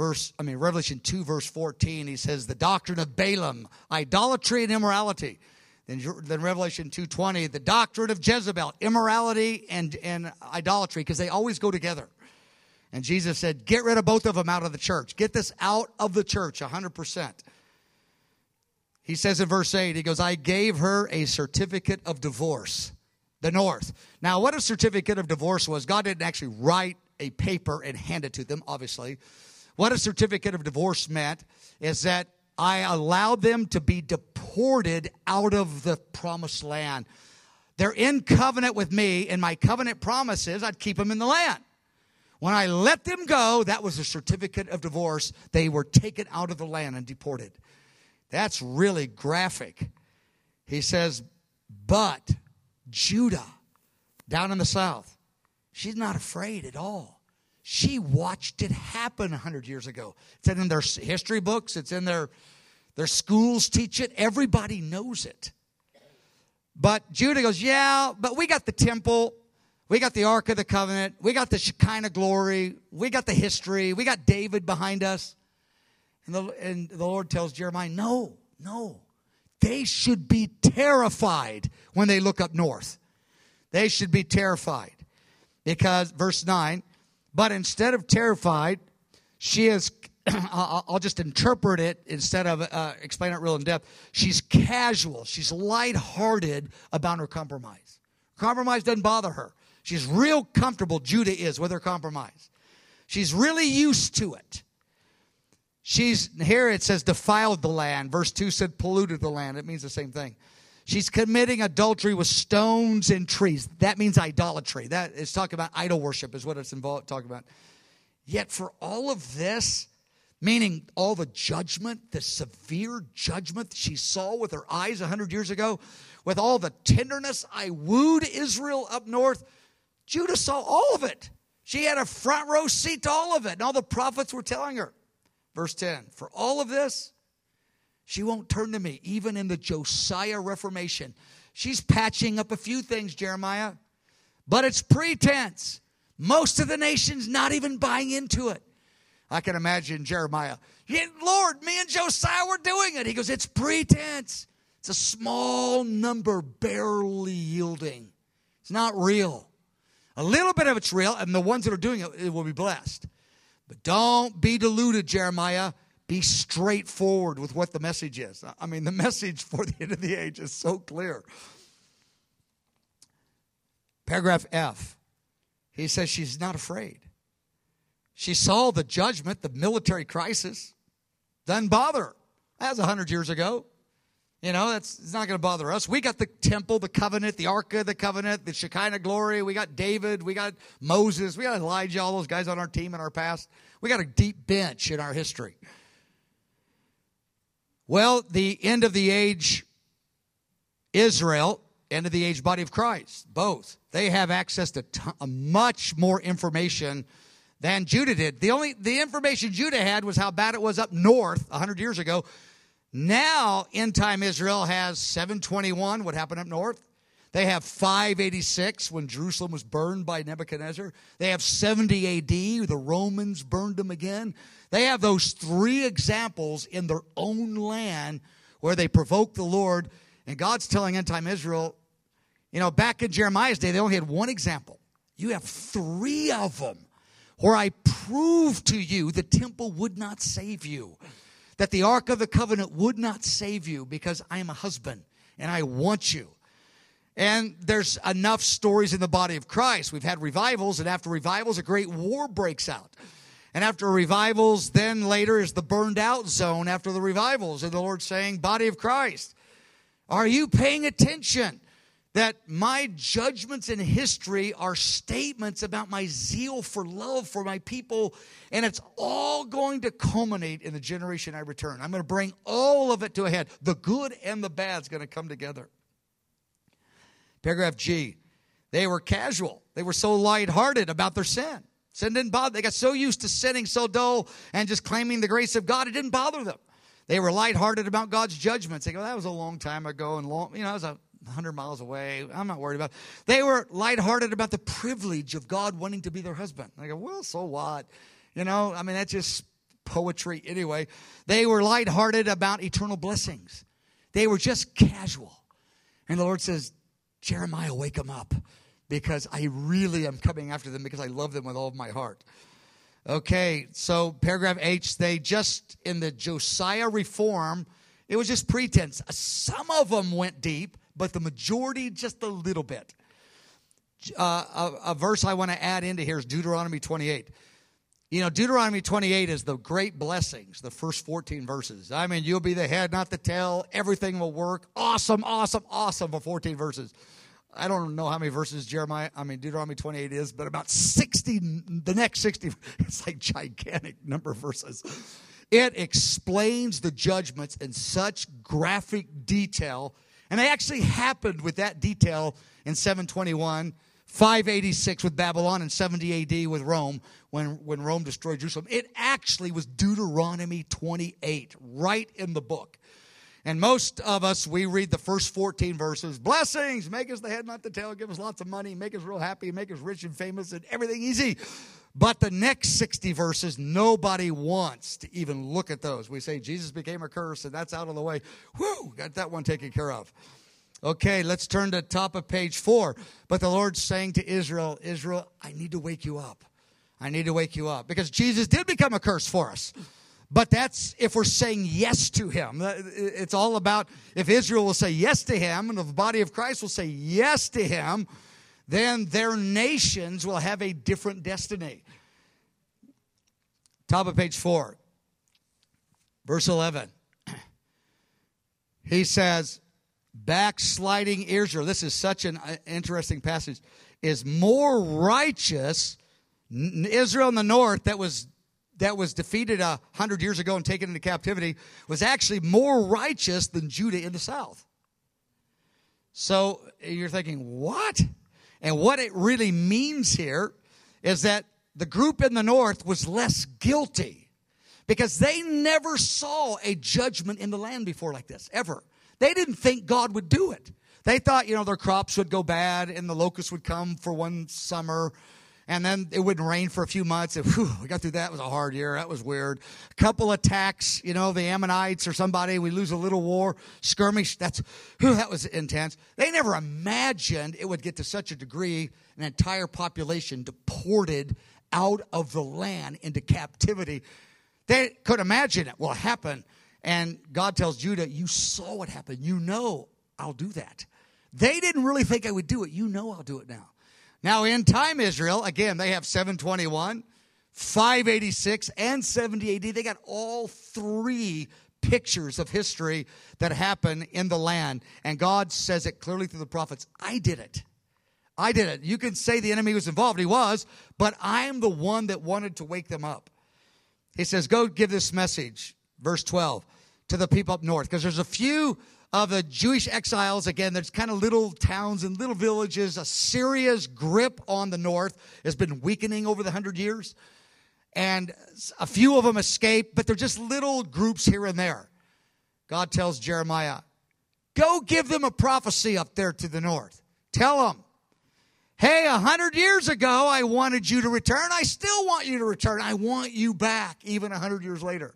verse 14, he says, the doctrine of Balaam, idolatry and immorality. Then Revelation 2:20, the doctrine of Jezebel, immorality and idolatry, because they always go together. And Jesus said, get rid of both of them out of the church. Get this out of the church, 100%. He says in verse 8, he goes, I gave her a certificate of divorce, the north. Now, what a certificate of divorce was, God didn't actually write a paper and hand it to them, obviously. What a certificate of divorce meant is that I allowed them to be deported out of the promised land. They're in covenant with me, and my covenant promise is I'd keep them in the land. When I let them go, that was a certificate of divorce. They were taken out of the land and deported. That's really graphic. He says, but Judah, down in the south, she's not afraid at all. She watched it happen 100 years ago. It's in their history books. It's in their schools teach it. Everybody knows it. But Judah goes, yeah, but we got the temple. We got the Ark of the Covenant. We got the Shekinah glory. We got the history. We got David behind us. And the Lord tells Jeremiah, no. They should be terrified when they look up north. They should be terrified. Because, verse 9, but instead of terrified, she has I'll just interpret it instead of explain it real in depth. She's casual. She's lighthearted about her compromise. Compromise doesn't bother her. She's real comfortable, Judah is, with her compromise. She's really used to it. Here it says defiled the land. Verse 2 said polluted the land. It means the same thing. She's committing adultery with stones and trees. That means idolatry. That is talking about idol worship is what it's involved talking about. Yet for all of this, meaning all the judgment, the severe judgment she saw with her eyes 100 years ago, with all the tenderness I wooed Israel up north, Judah saw all of it. She had a front row seat to all of it, and all the prophets were telling her. Verse 10, for all of this, she won't turn to me, even in the Josiah Reformation. She's patching up a few things, Jeremiah, but it's pretense. Most of the nation's not even buying into it. I can imagine Jeremiah. Yeah, Lord, me and Josiah were doing it. He goes, it's pretense. It's a small number barely yielding. It's not real. A little bit of it's real, and the ones that are doing it will be blessed. But don't be deluded, Jeremiah. Be straightforward with what the message is. I mean, the message for the end of the age is so clear. Paragraph F. He says she's not afraid. She saw the judgment, the military crisis. Doesn't bother her. That was 100 years ago. You know, it's not going to bother us. We got the temple, the covenant, the Ark of the Covenant, the Shekinah glory. We got David. We got Moses. We got Elijah, all those guys on our team in our past. We got a deep bench in our history. Well, the end of the age Israel, end of the age body of Christ, both. They have access to much more information than Judah did. The information Judah had was how bad it was up north 100 years ago. Now, end-time Israel has 721, what happened up north. They have 586, when Jerusalem was burned by Nebuchadnezzar. They have 70 A.D., the Romans burned them again. They have those three examples in their own land where they provoked the Lord. And God's telling end-time Israel, you know, back in Jeremiah's day, they only had one example. You have three of them where I proved to you the temple would not save you, that the Ark of the Covenant would not save you because I am a husband and I want you. And there's enough stories in the body of Christ. We've had revivals, and after revivals, a great war breaks out. And after revivals, then later is the burned out zone after the revivals. And the Lord's saying, body of Christ, are you paying attention that my judgments in history are statements about my zeal for love for my people, and it's all going to culminate in the generation I return. I'm going to bring all of it to a head. The good and the bad is going to come together. Paragraph G, they were casual. They were so lighthearted about their sin. Sin didn't bother. They got so used to sinning so dull and just claiming the grace of God, it didn't bother them. They were lighthearted about God's judgments. They go, that was a long time ago, and it was 100 miles away. I'm not worried about it. They were lighthearted about the privilege of God wanting to be their husband. I go, well, so what? That's just poetry anyway. They were lighthearted about eternal blessings. They were just casual. And the Lord says, Jeremiah, wake them up, because I really am coming after them because I love them with all of my heart. Okay, so paragraph H, they just, in the Josiah reform, it was just pretense. Some of them went deep, but the majority just a little bit. A verse I want to add into here is Deuteronomy 28. You know, Deuteronomy 28 is the great blessings, the first 14 verses. I mean, you'll be the head, not the tail. Everything will work. Awesome, awesome, awesome for 14 verses. I don't know how many verses Deuteronomy 28 is, but about 60, the next 60, it's like gigantic number of verses. It explains the judgments in such graphic detail, and they actually happened with that detail in 721, 586 with Babylon, and 70 A.D. with Rome, when Rome destroyed Jerusalem. It actually was Deuteronomy 28, right in the book. And most of us, we read the first 14 verses. Blessings, make us the head, not the tail. Give us lots of money. Make us real happy. Make us rich and famous and everything easy. But the next 60 verses, nobody wants to even look at those. We say Jesus became a curse, and that's out of the way. Whew, got that one taken care of. Okay, let's turn to top of page 4. But the Lord's saying to Israel, I need to wake you up. I need to wake you up. Because Jesus did become a curse for us. But that's if we're saying yes to him. It's all about if Israel will say yes to him and if the body of Christ will say yes to him, then their nations will have a different destiny. Top of page 4, verse 11. He says, backsliding Israel, this is such an interesting passage, is more righteous. Israel in the north that was defeated 100 years ago and taken into captivity was actually more righteous than Judah in the south. So you're thinking, what? And what it really means here is that the group in the north was less guilty because they never saw a judgment in the land before like this, ever. They didn't think God would do it. They thought, their crops would go bad and the locusts would come for one summer and then it wouldn't rain for a few months. And, we got through that. It was a hard year. That was weird. A couple attacks, the Ammonites or somebody. We lose a little war. Skirmish. That was intense. They never imagined it would get to such a degree, an entire population deported out of the land into captivity. They could imagine it will happen. And God tells Judah, you saw what happened. I'll do that. They didn't really think I would do it. I'll do it now. Now, in time, Israel, again, they have 721, 586, and 70 AD. They got all three pictures of history that happen in the land. And God says it clearly through the prophets. I did it. I did it. You can say the enemy was involved. He was. But I am the one that wanted to wake them up. He says, go give this message, verse 12, to the people up north. Because there's a few of the Jewish exiles, again, there's kind of little towns and little villages. Assyria's grip on the north has been weakening over the 100 years. And a few of them escaped, but they're just little groups here and there. God tells Jeremiah, go give them a prophecy up there to the north. Tell them, hey, 100 years ago, I wanted you to return. I still want you to return. I want you back, even 100 years later.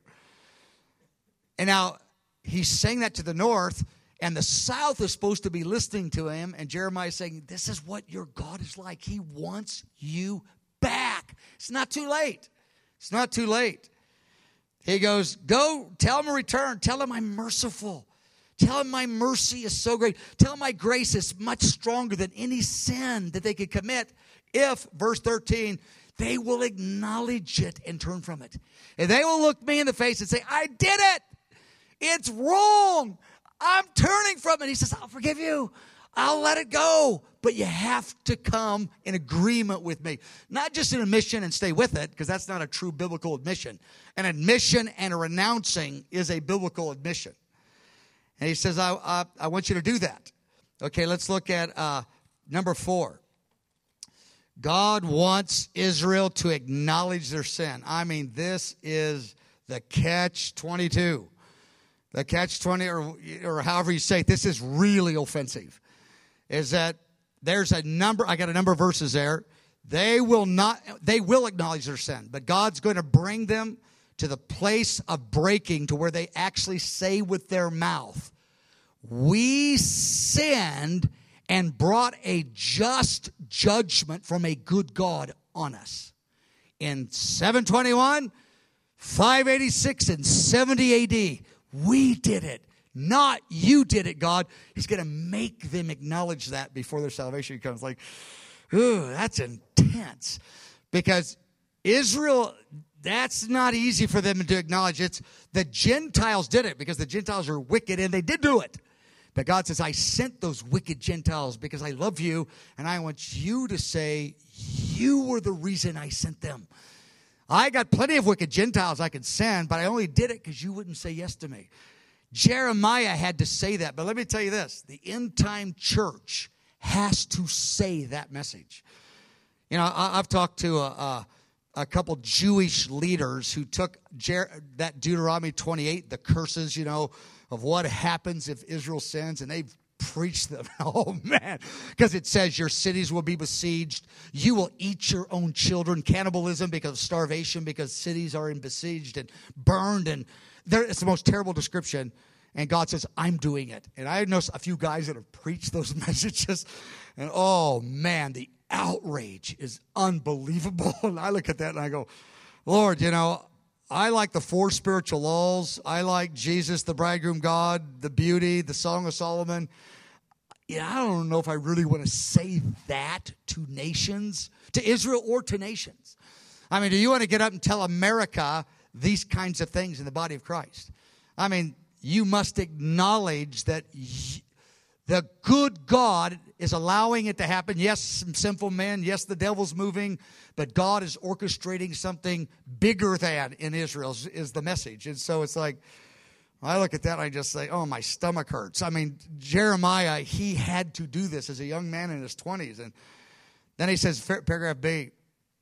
And now, he's saying that to the north, and the south is supposed to be listening to him, and Jeremiah is saying, this is what your God is like. He wants you back. It's not too late. It's not too late. He goes, go tell him to return. Tell him I'm merciful. Tell him my mercy is so great. Tell him my grace is much stronger than any sin that they could commit if, verse 13, they will acknowledge it and turn from it. And they will look me in the face and say, I did it. It's wrong. I'm turning from it. He says, I'll forgive you. I'll let it go. But you have to come in agreement with me. Not just an admission and stay with it, because that's not a true biblical admission. An admission and a renouncing is a biblical admission. And he says, I want you to do that. Okay, let's look at number 4. God wants Israel to acknowledge their sin. I mean, this is the catch-22. The catch-20, or however you say it, this is really offensive, is that there's a number, I got a number of verses there. They will acknowledge their sin, but God's going to bring them to the place of breaking to where they actually say with their mouth, we sinned and brought a just judgment from a good God on us. In 721, 586, and 70 AD, we did it, not you did it, God. He's going to make them acknowledge that before their salvation comes. Like, ooh, that's intense. Because Israel, that's not easy for them to acknowledge. It's the Gentiles did it because the Gentiles are wicked and they did do it. But God says, I sent those wicked Gentiles because I love you and I want you to say, you were the reason I sent them. I got plenty of wicked Gentiles I could send, but I only did it because you wouldn't say yes to me. Jeremiah had to say that. But let me tell you this. The end-time church has to say that message. You know, I've talked to a couple Jewish leaders who took that Deuteronomy 28, the curses, you know, of what happens if Israel sins, and they've preach them. Oh, man. Because it says your cities will be besieged. You will eat your own children. Cannibalism because of starvation, because cities are besieged and burned. And it's the most terrible description. And God says, I'm doing it. And I know a few guys that have preached those messages. And, oh, man, the outrage is unbelievable. And I look at that and I go, Lord, you know, I like the four spiritual laws. I like Jesus, the bridegroom God, the beauty, the Song of Solomon. Yeah, I don't know if I really want to say that to nations, to Israel or to nations. I mean, do you want to get up and tell America these kinds of things in the body of Christ? I mean, you must acknowledge that the good God is allowing it to happen. Yes, some sinful men. Yes, the devil's moving. But God is orchestrating something bigger than in Israel is the message. And so it's like, I look at that and I just say, oh, my stomach hurts. I mean, Jeremiah, he had to do this as a young man in his 20s. And then he says, paragraph B,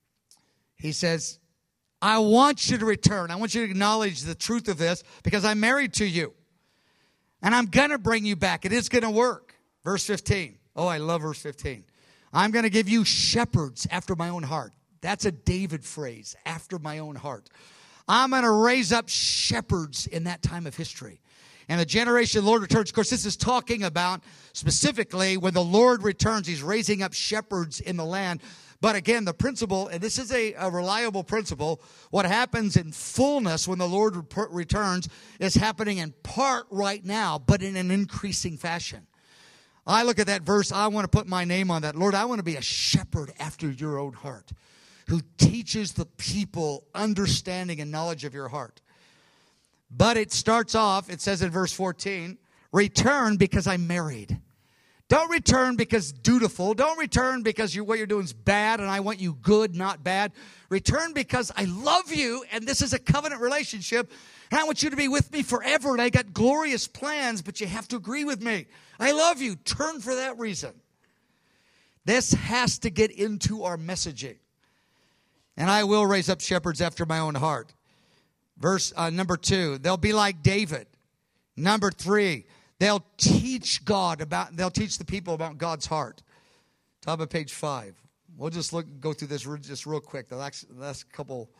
he says, I want you to return. I want you to acknowledge the truth of this because I'm married to you. And I'm going to bring you back. It is going to work. Verse 15. Oh, I love verse 15. I'm going to give you shepherds after my own heart. That's a David phrase, after my own heart. I'm going to raise up shepherds in that time of history. And the generation of the Lord returns. Of course, this is talking about specifically when the Lord returns, he's raising up shepherds in the land. But again, the principle, and this is a reliable principle, what happens in fullness when the Lord returns is happening in part right now, but in an increasing fashion. I look at that verse, I want to put my name on that. Lord, I want to be a shepherd after your own heart, who teaches the people understanding and knowledge of your heart. But it starts off, it says in verse 14, return because I'm married. Don't return because dutiful. Don't return because what you're doing is bad and I want you good, not bad. Return because I love you and this is a covenant relationship and I want you to be with me forever and I got glorious plans, but you have to agree with me. I love you. Turn for that reason. This has to get into our messaging. And I will raise up shepherds after my own heart. Verse number 2, they'll be like David. Number 3, they'll teach they'll teach the people about God's heart. Top of page 5. We'll just go through this just real quick. The last couple.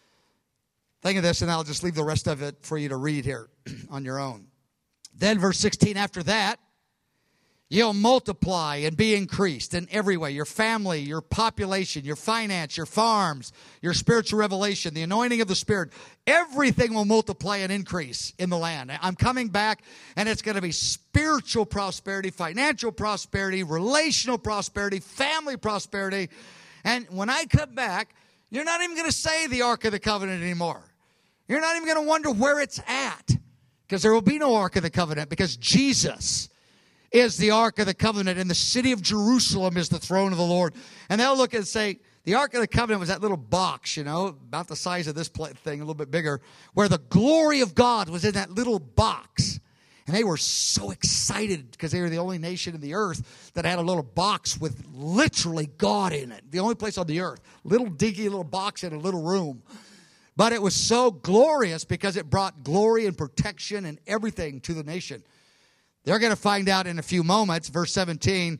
Think of this, and I'll just leave the rest of it for you to read here on your own. Then verse 16, after that, you'll multiply and be increased in every way. Your family, your population, your finance, your farms, your spiritual revelation, the anointing of the Spirit. Everything will multiply and increase in the land. I'm coming back, and it's going to be spiritual prosperity, financial prosperity, relational prosperity, family prosperity. And when I come back, you're not even going to say the Ark of the Covenant anymore. You're not even going to wonder where it's at, because there will be no Ark of the Covenant, because Jesus is the Ark of the Covenant, and the city of Jerusalem is the throne of the Lord. And they'll look and say, the Ark of the Covenant was that little box, about the size of this thing, a little bit bigger, where the glory of God was in that little box. And they were so excited because they were the only nation in the earth that had a little box with literally God in it. The only place on the earth. Little dinky little box in a little room. But it was so glorious because it brought glory and protection and everything to the nation. They're going to find out in a few moments, verse 17,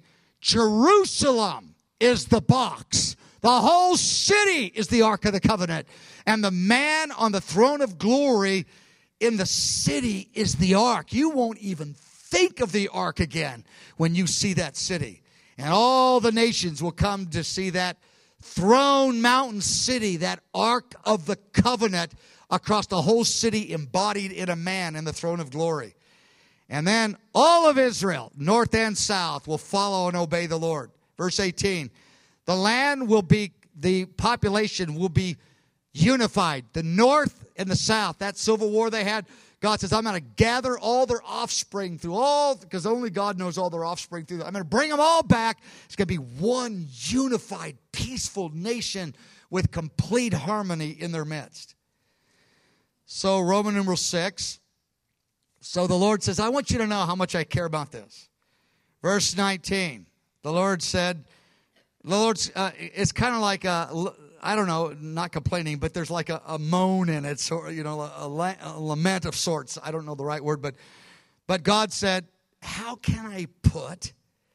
Jerusalem is the box. The whole city is the Ark of the Covenant. And the man on the throne of glory in the city is the Ark. You won't even think of the Ark again when you see that city. And all the nations will come to see that throne mountain city, that Ark of the Covenant across the whole city embodied in a man in the throne of glory. And then all of Israel, north and south, will follow and obey the Lord. Verse 18, the population will be unified. The north and the south, that civil war they had, God says, I'm going to gather all their offspring because only God knows all their offspring through. I'm going to bring them all back. It's going to be one unified, peaceful nation with complete harmony in their midst. So Roman numeral 6. So the Lord says, I want you to know how much I care about this. Verse 19, the Lord said, it's kind of like I don't know, not complaining, but there's like a moan in it, so, a lament of sorts. I don't know the right word, but God said, how can I put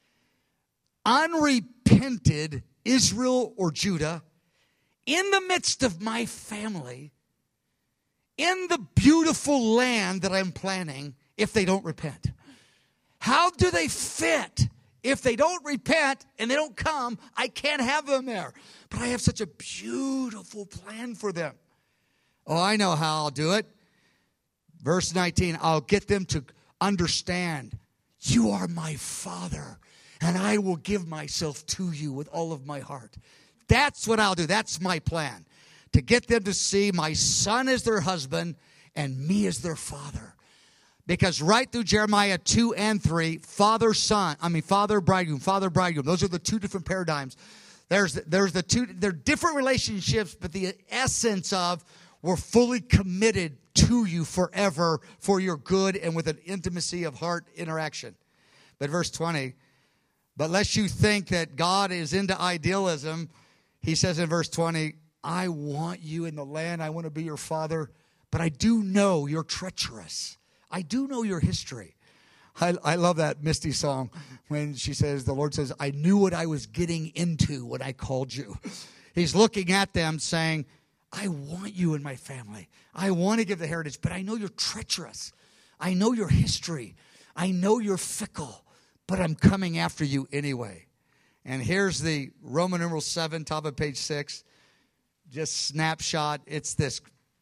unrepented Israel or Judah in the midst of my family in the beautiful land that I'm planning if they don't repent? How do they fit? If they don't repent and they don't come, I can't have them there. But I have such a beautiful plan for them. Oh, I know how I'll do it. Verse 19, I'll get them to understand, you are my Father, and I will give myself to you with all of my heart. That's what I'll do. That's my plan. To get them to see my son as their husband and me as their father. Because right through Jeremiah 2 and 3, father, bridegroom, those are the two different paradigms. There's the two, they're different relationships, but the essence of we're fully committed to you forever for your good and with an intimacy of heart interaction. But verse 20, but lest you think that God is into idealism, he says in verse 20, I want you in the land. I want to be your father, but I do know you're treacherous. I do know your history. I love that Misty song when she says, the Lord says, I knew what I was getting into when I called you. He's looking at them saying, I want you in my family. I want to give the heritage, but I know you're treacherous. I know your history. I know you're fickle, but I'm coming after you anyway. And here's the Roman numeral 7, top of page 6. Just snapshot. It's this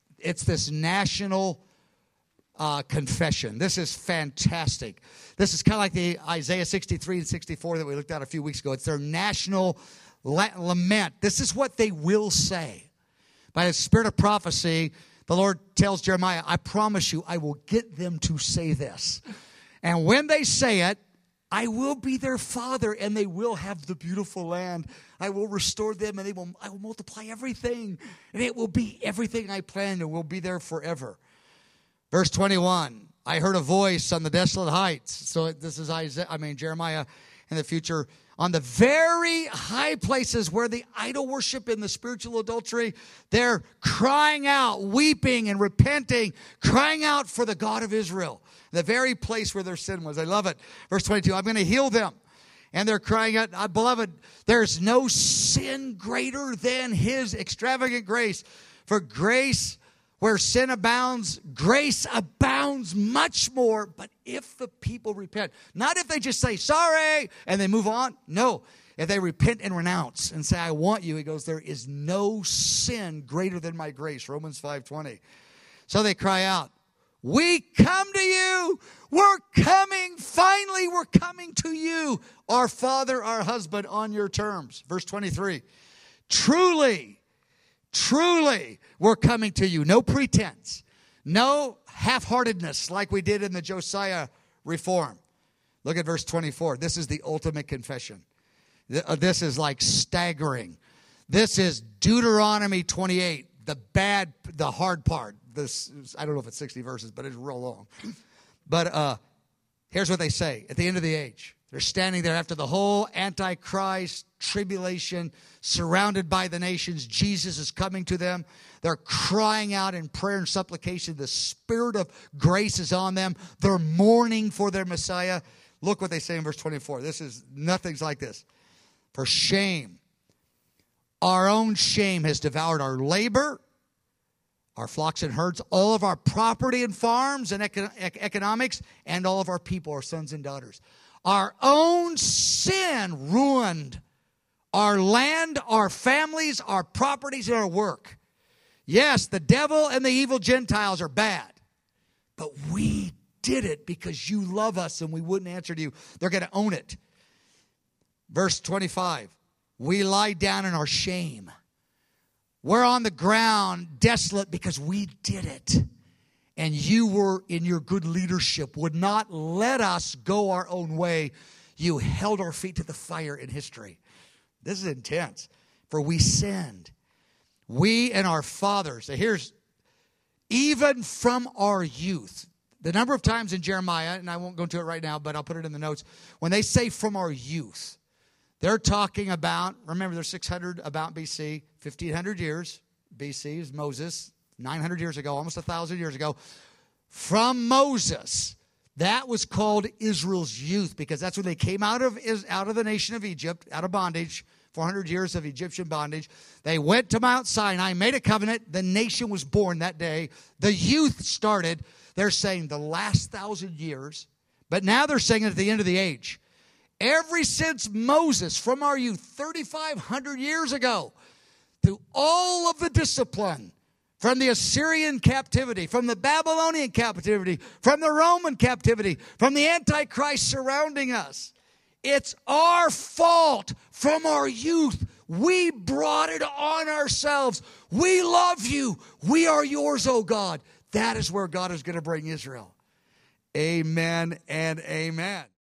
national confession. This is fantastic. This is kind of like the Isaiah 63 and 64 that we looked at a few weeks ago. It's their national lament. This is what they will say. By the spirit of prophecy, the Lord tells Jeremiah, I promise you, I will get them to say this. And when they say it, I will be their father, and they will have the beautiful land. I will restore them, and I will multiply everything. And it will be everything I planned, and will be there forever. Verse 21, I heard a voice on the desolate heights. So this is Jeremiah in the future. On the very high places where the idol worship and the spiritual adultery, they're crying out, weeping and repenting, crying out for the God of Israel. The very place where their sin was. I love it. Verse 22, I'm going to heal them. And they're crying out, beloved, there's no sin greater than his extravagant grace. For grace, where sin abounds, grace abounds much more. But if the people repent, not if they just say sorry and they move on. No, if they repent and renounce and say, I want you, he goes, there is no sin greater than my grace. Romans 5:20. So they cry out, we come to you. We're coming. Finally, we're coming to you. Our Father, our husband, on your terms. Verse 23. Truly, we're coming to you. No pretense. No half-heartedness like we did in the Josiah reform. Look at verse 24. This is the ultimate confession. This is like staggering. This is Deuteronomy 28, the hard part. I don't know if it's 60 verses, but it's real long. But here's what they say at the end of the age. They're standing there after the whole Antichrist tribulation, surrounded by the nations. Jesus is coming to them. They're crying out in prayer and supplication. The Spirit of grace is on them. They're mourning for their Messiah. Look what they say in verse 24. Nothing's like this. For shame, our own shame has devoured our labor, our flocks and herds, all of our property and farms and economics, and all of our people, our sons and daughters. Our own sin ruined our land, our families, our properties, and our work. Yes, the devil and the evil Gentiles are bad, but we did it because you love us and we wouldn't answer to you. They're going to own it. Verse 25, we lie down in our shame. We're on the ground desolate because we did it. And you were in your good leadership, would not let us go our own way. You held our feet to the fire in history. This is intense. For we sinned. We and our fathers. So here's, even from our youth. The number of times in Jeremiah, and I won't go into it right now, but I'll put it in the notes. When they say from our youth, they're talking about, remember they're 600 about BC, 1,500 years. BC is Moses, 900 years ago, almost 1,000 years ago. From Moses, that was called Israel's youth because that's when they came out of the nation of Egypt, out of bondage, 400 years of Egyptian bondage. They went to Mount Sinai, made a covenant. The nation was born that day. The youth started. They're saying the last 1,000 years, but now they're saying at the end of the age. Ever since Moses, from our youth, 3,500 years ago, through all of the discipline, from the Assyrian captivity, from the Babylonian captivity, from the Roman captivity, from the Antichrist surrounding us. It's our fault from our youth. We brought it on ourselves. We love you. We are yours, oh God. That is where God is going to bring Israel. Amen and amen.